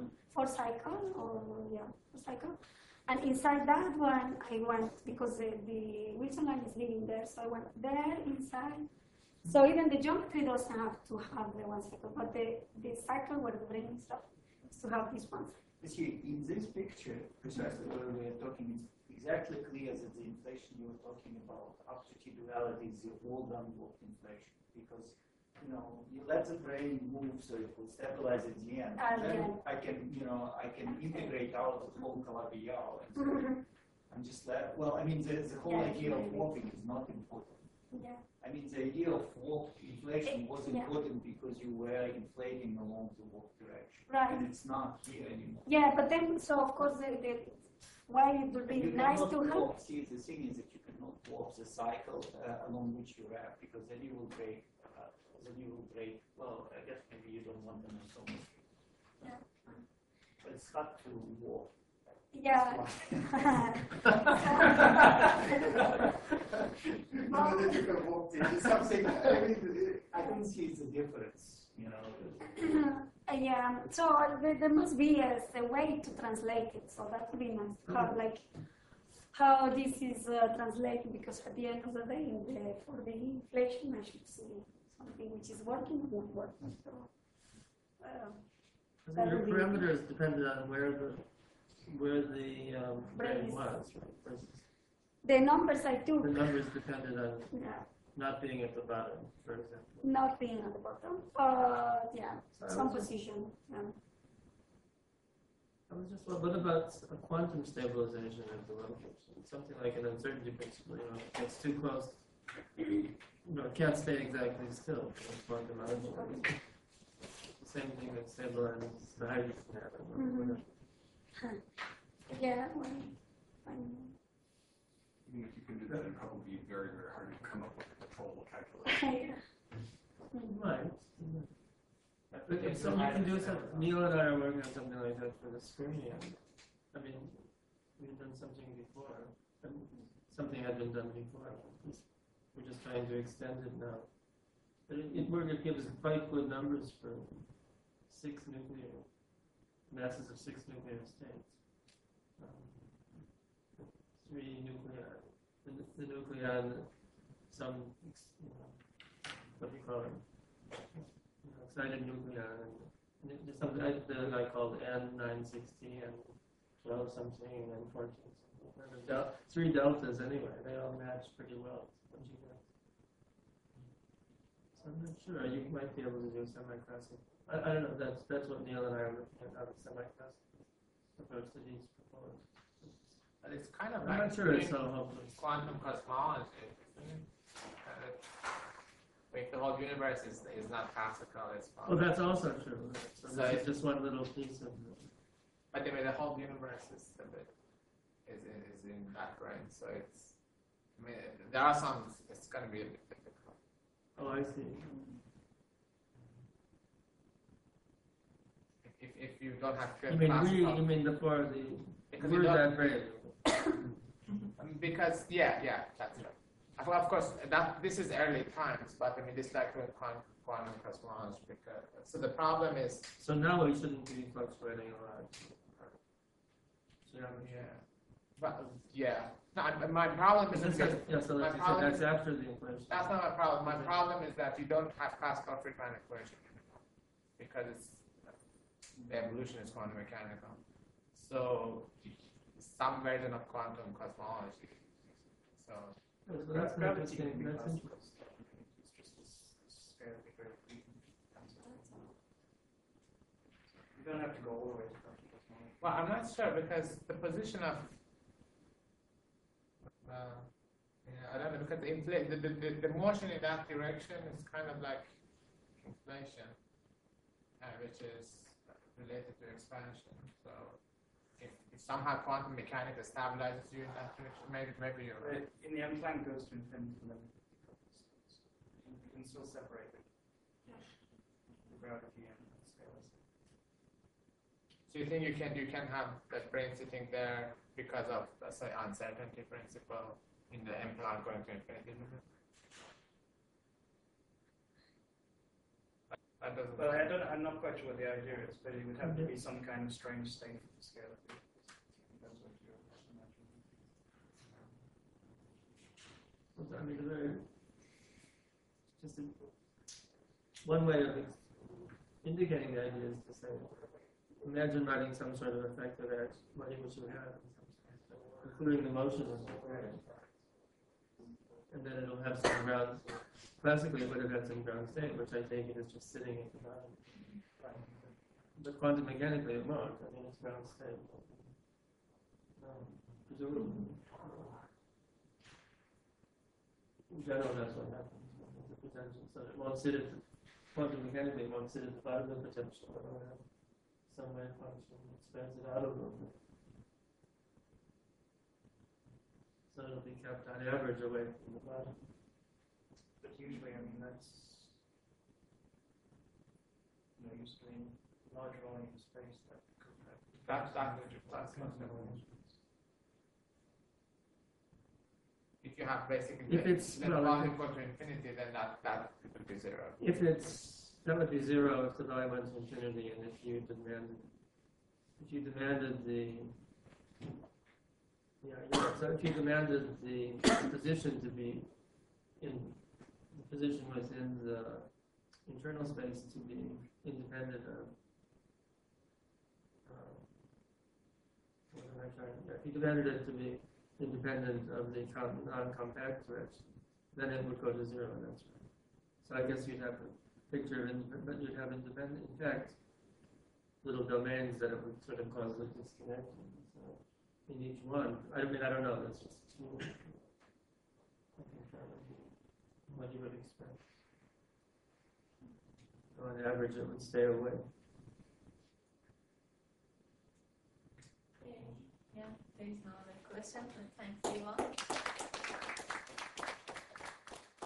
4 cycle, or yeah, 4 cycle. And inside that one, I went, because the Wilson line is leading there, so I went there inside. So even the geometry doesn't have to have the 1 cycle, but the cycle where the brain is wrapped is to have this 1 cycle. you see, in this picture, precisely where we are talking, it's exactly clear that the inflation you were talking about up to T duality is the all downward inflation, because you know, you let the brain move so it will stabilize at the end. At the Then end. I can, you know, I can integrate out the whole Calabi-Yau. And so I'm just let, well, I mean, the whole Yeah, idea of maybe. warping is not important. Yeah. I mean, the idea of warp inflation was Yeah. important because you were inflating along the warp direction. Right. And it's not here anymore. Yeah, but then, so of course, why it would be You nice cannot to have. warp. See, the thing is that you cannot warp the cycle along which you wrap, because then you will break. Well, I guess maybe you don't want them so much. Yeah. But it's hard to warp. Yeah. Not that you can walk into something. I mean, I don't see the difference. You know. Yeah, so there must be a way to translate it, so that would be nice to have, like, how this is translated, because at the end of the day, for the inflation, I should see something which is working or not working. So, Your parameters depended on where the Brain brain is- was, right? Versus the numbers I took, the numbers depended on yeah, not being at the bottom, for example. not being at the bottom, yeah, So I some was just- position. I was just, what about a quantum stabilization of the location? Something like an uncertainty principle, you know, it gets too close. You know, it can't stay exactly still. It's quantum algebra. The same thing that stabilizes the hydrogen atom. or Mhm. whatever. Yeah, well, Even if you can do that, it'd probably be very, very hard to come up with a controllable calculation. yeah. Right. But if someone can do something, Neil and I are working on something like that for the screen. I mean, we've done something before. And something had been done before. We're just trying to extend it now. But it gives quite good numbers for 6 nuclear masses of 6 nuclear states. 3 nuclei, the nuclei and some, what do you call it? Excited nuclei, and there's something that I called N960 and 12 something and then 14 something. And 3 deltas anyway, they all match pretty well. So I'm not sure, you might be able to do semi-classic. I don't know, that's what Neil and I are looking at, how the semi-classic approach to these proposed. But it's kind of I'm like not sure it's doing so hopeless. quantum cosmology. Like the whole universe is not classical, it's Well, that's also true. So So this it's- is just one little piece of it. But anyway, the whole universe is a bit is in that range, so it's I mean, there are some, it's going to be a bit difficult. Oh, I see. If you don't have clear You mean classical. you mean for the Because you word don't- that phrase. Because yeah, that's right. Of course, this is early times, but I mean, this like with quantum cosmology. Because so the problem is, So now we shouldn't be fluctuating a lot. So no, my problem is that's because so my that's, you problem said is- that's after the inflation. that's not my problem. My problem is that you don't have classical Friedmann equation anymore because the evolution is quantum mechanical. So some version of quantum cosmology. So That's Gravity interesting. can be That's classical. interesting. It's just this scale of gravity. You don't have to go all the way to quantum cosmology. well, I'm not sure because the position of I don't know because the motion in that direction is kind of like inflation, which is related to expansion. So if somehow quantum mechanics stabilizes you in that direction, maybe you're right. In the end, Planck goes to infinity, then you can still separate it. The gravity and the scales. So you think you can have that brain sitting there because of, let's say, uncertainty principle in the implant going to infinity? That doesn't. Well, I'm not quite sure what the idea is, but it would have to be some kind of strange state of the scale. That's what you're imagining. I mean, just one way of indicating the idea is to say, imagine writing some sort of effective X, which you have, including the motion of the brain. And then it'll have some ground. Classically, it would have had some ground state, which I take it is just sitting at the bottom. But quantum mechanically, it won't. I mean, it's ground state. Presumably. In general, that's what happens. The potential, so it won't sit at the, quantum mechanically, it won't sit at the bottom of the potential. It will have some wave function that spreads it out a little bit. So it'll be kept on average away from the bottom. But usually, I mean, that's usually large volume space that could have. That's if you have basically If it's the volume go to infinity, then that would be zero. That would be zero if the volume went to infinity, and if you demanded so if you demanded the position to be in the position within the internal space to be independent of if you demanded it to be independent of the non-compact threads, then it would go to zero. That's right. So I guess you'd have a picture, but you'd have independent, in fact, little domains that it would sort of cause a disconnect. So in each one, I don't know. That's just what you would expect. So on average, it would stay away. Yeah, there is no other question, but thanks, Eva.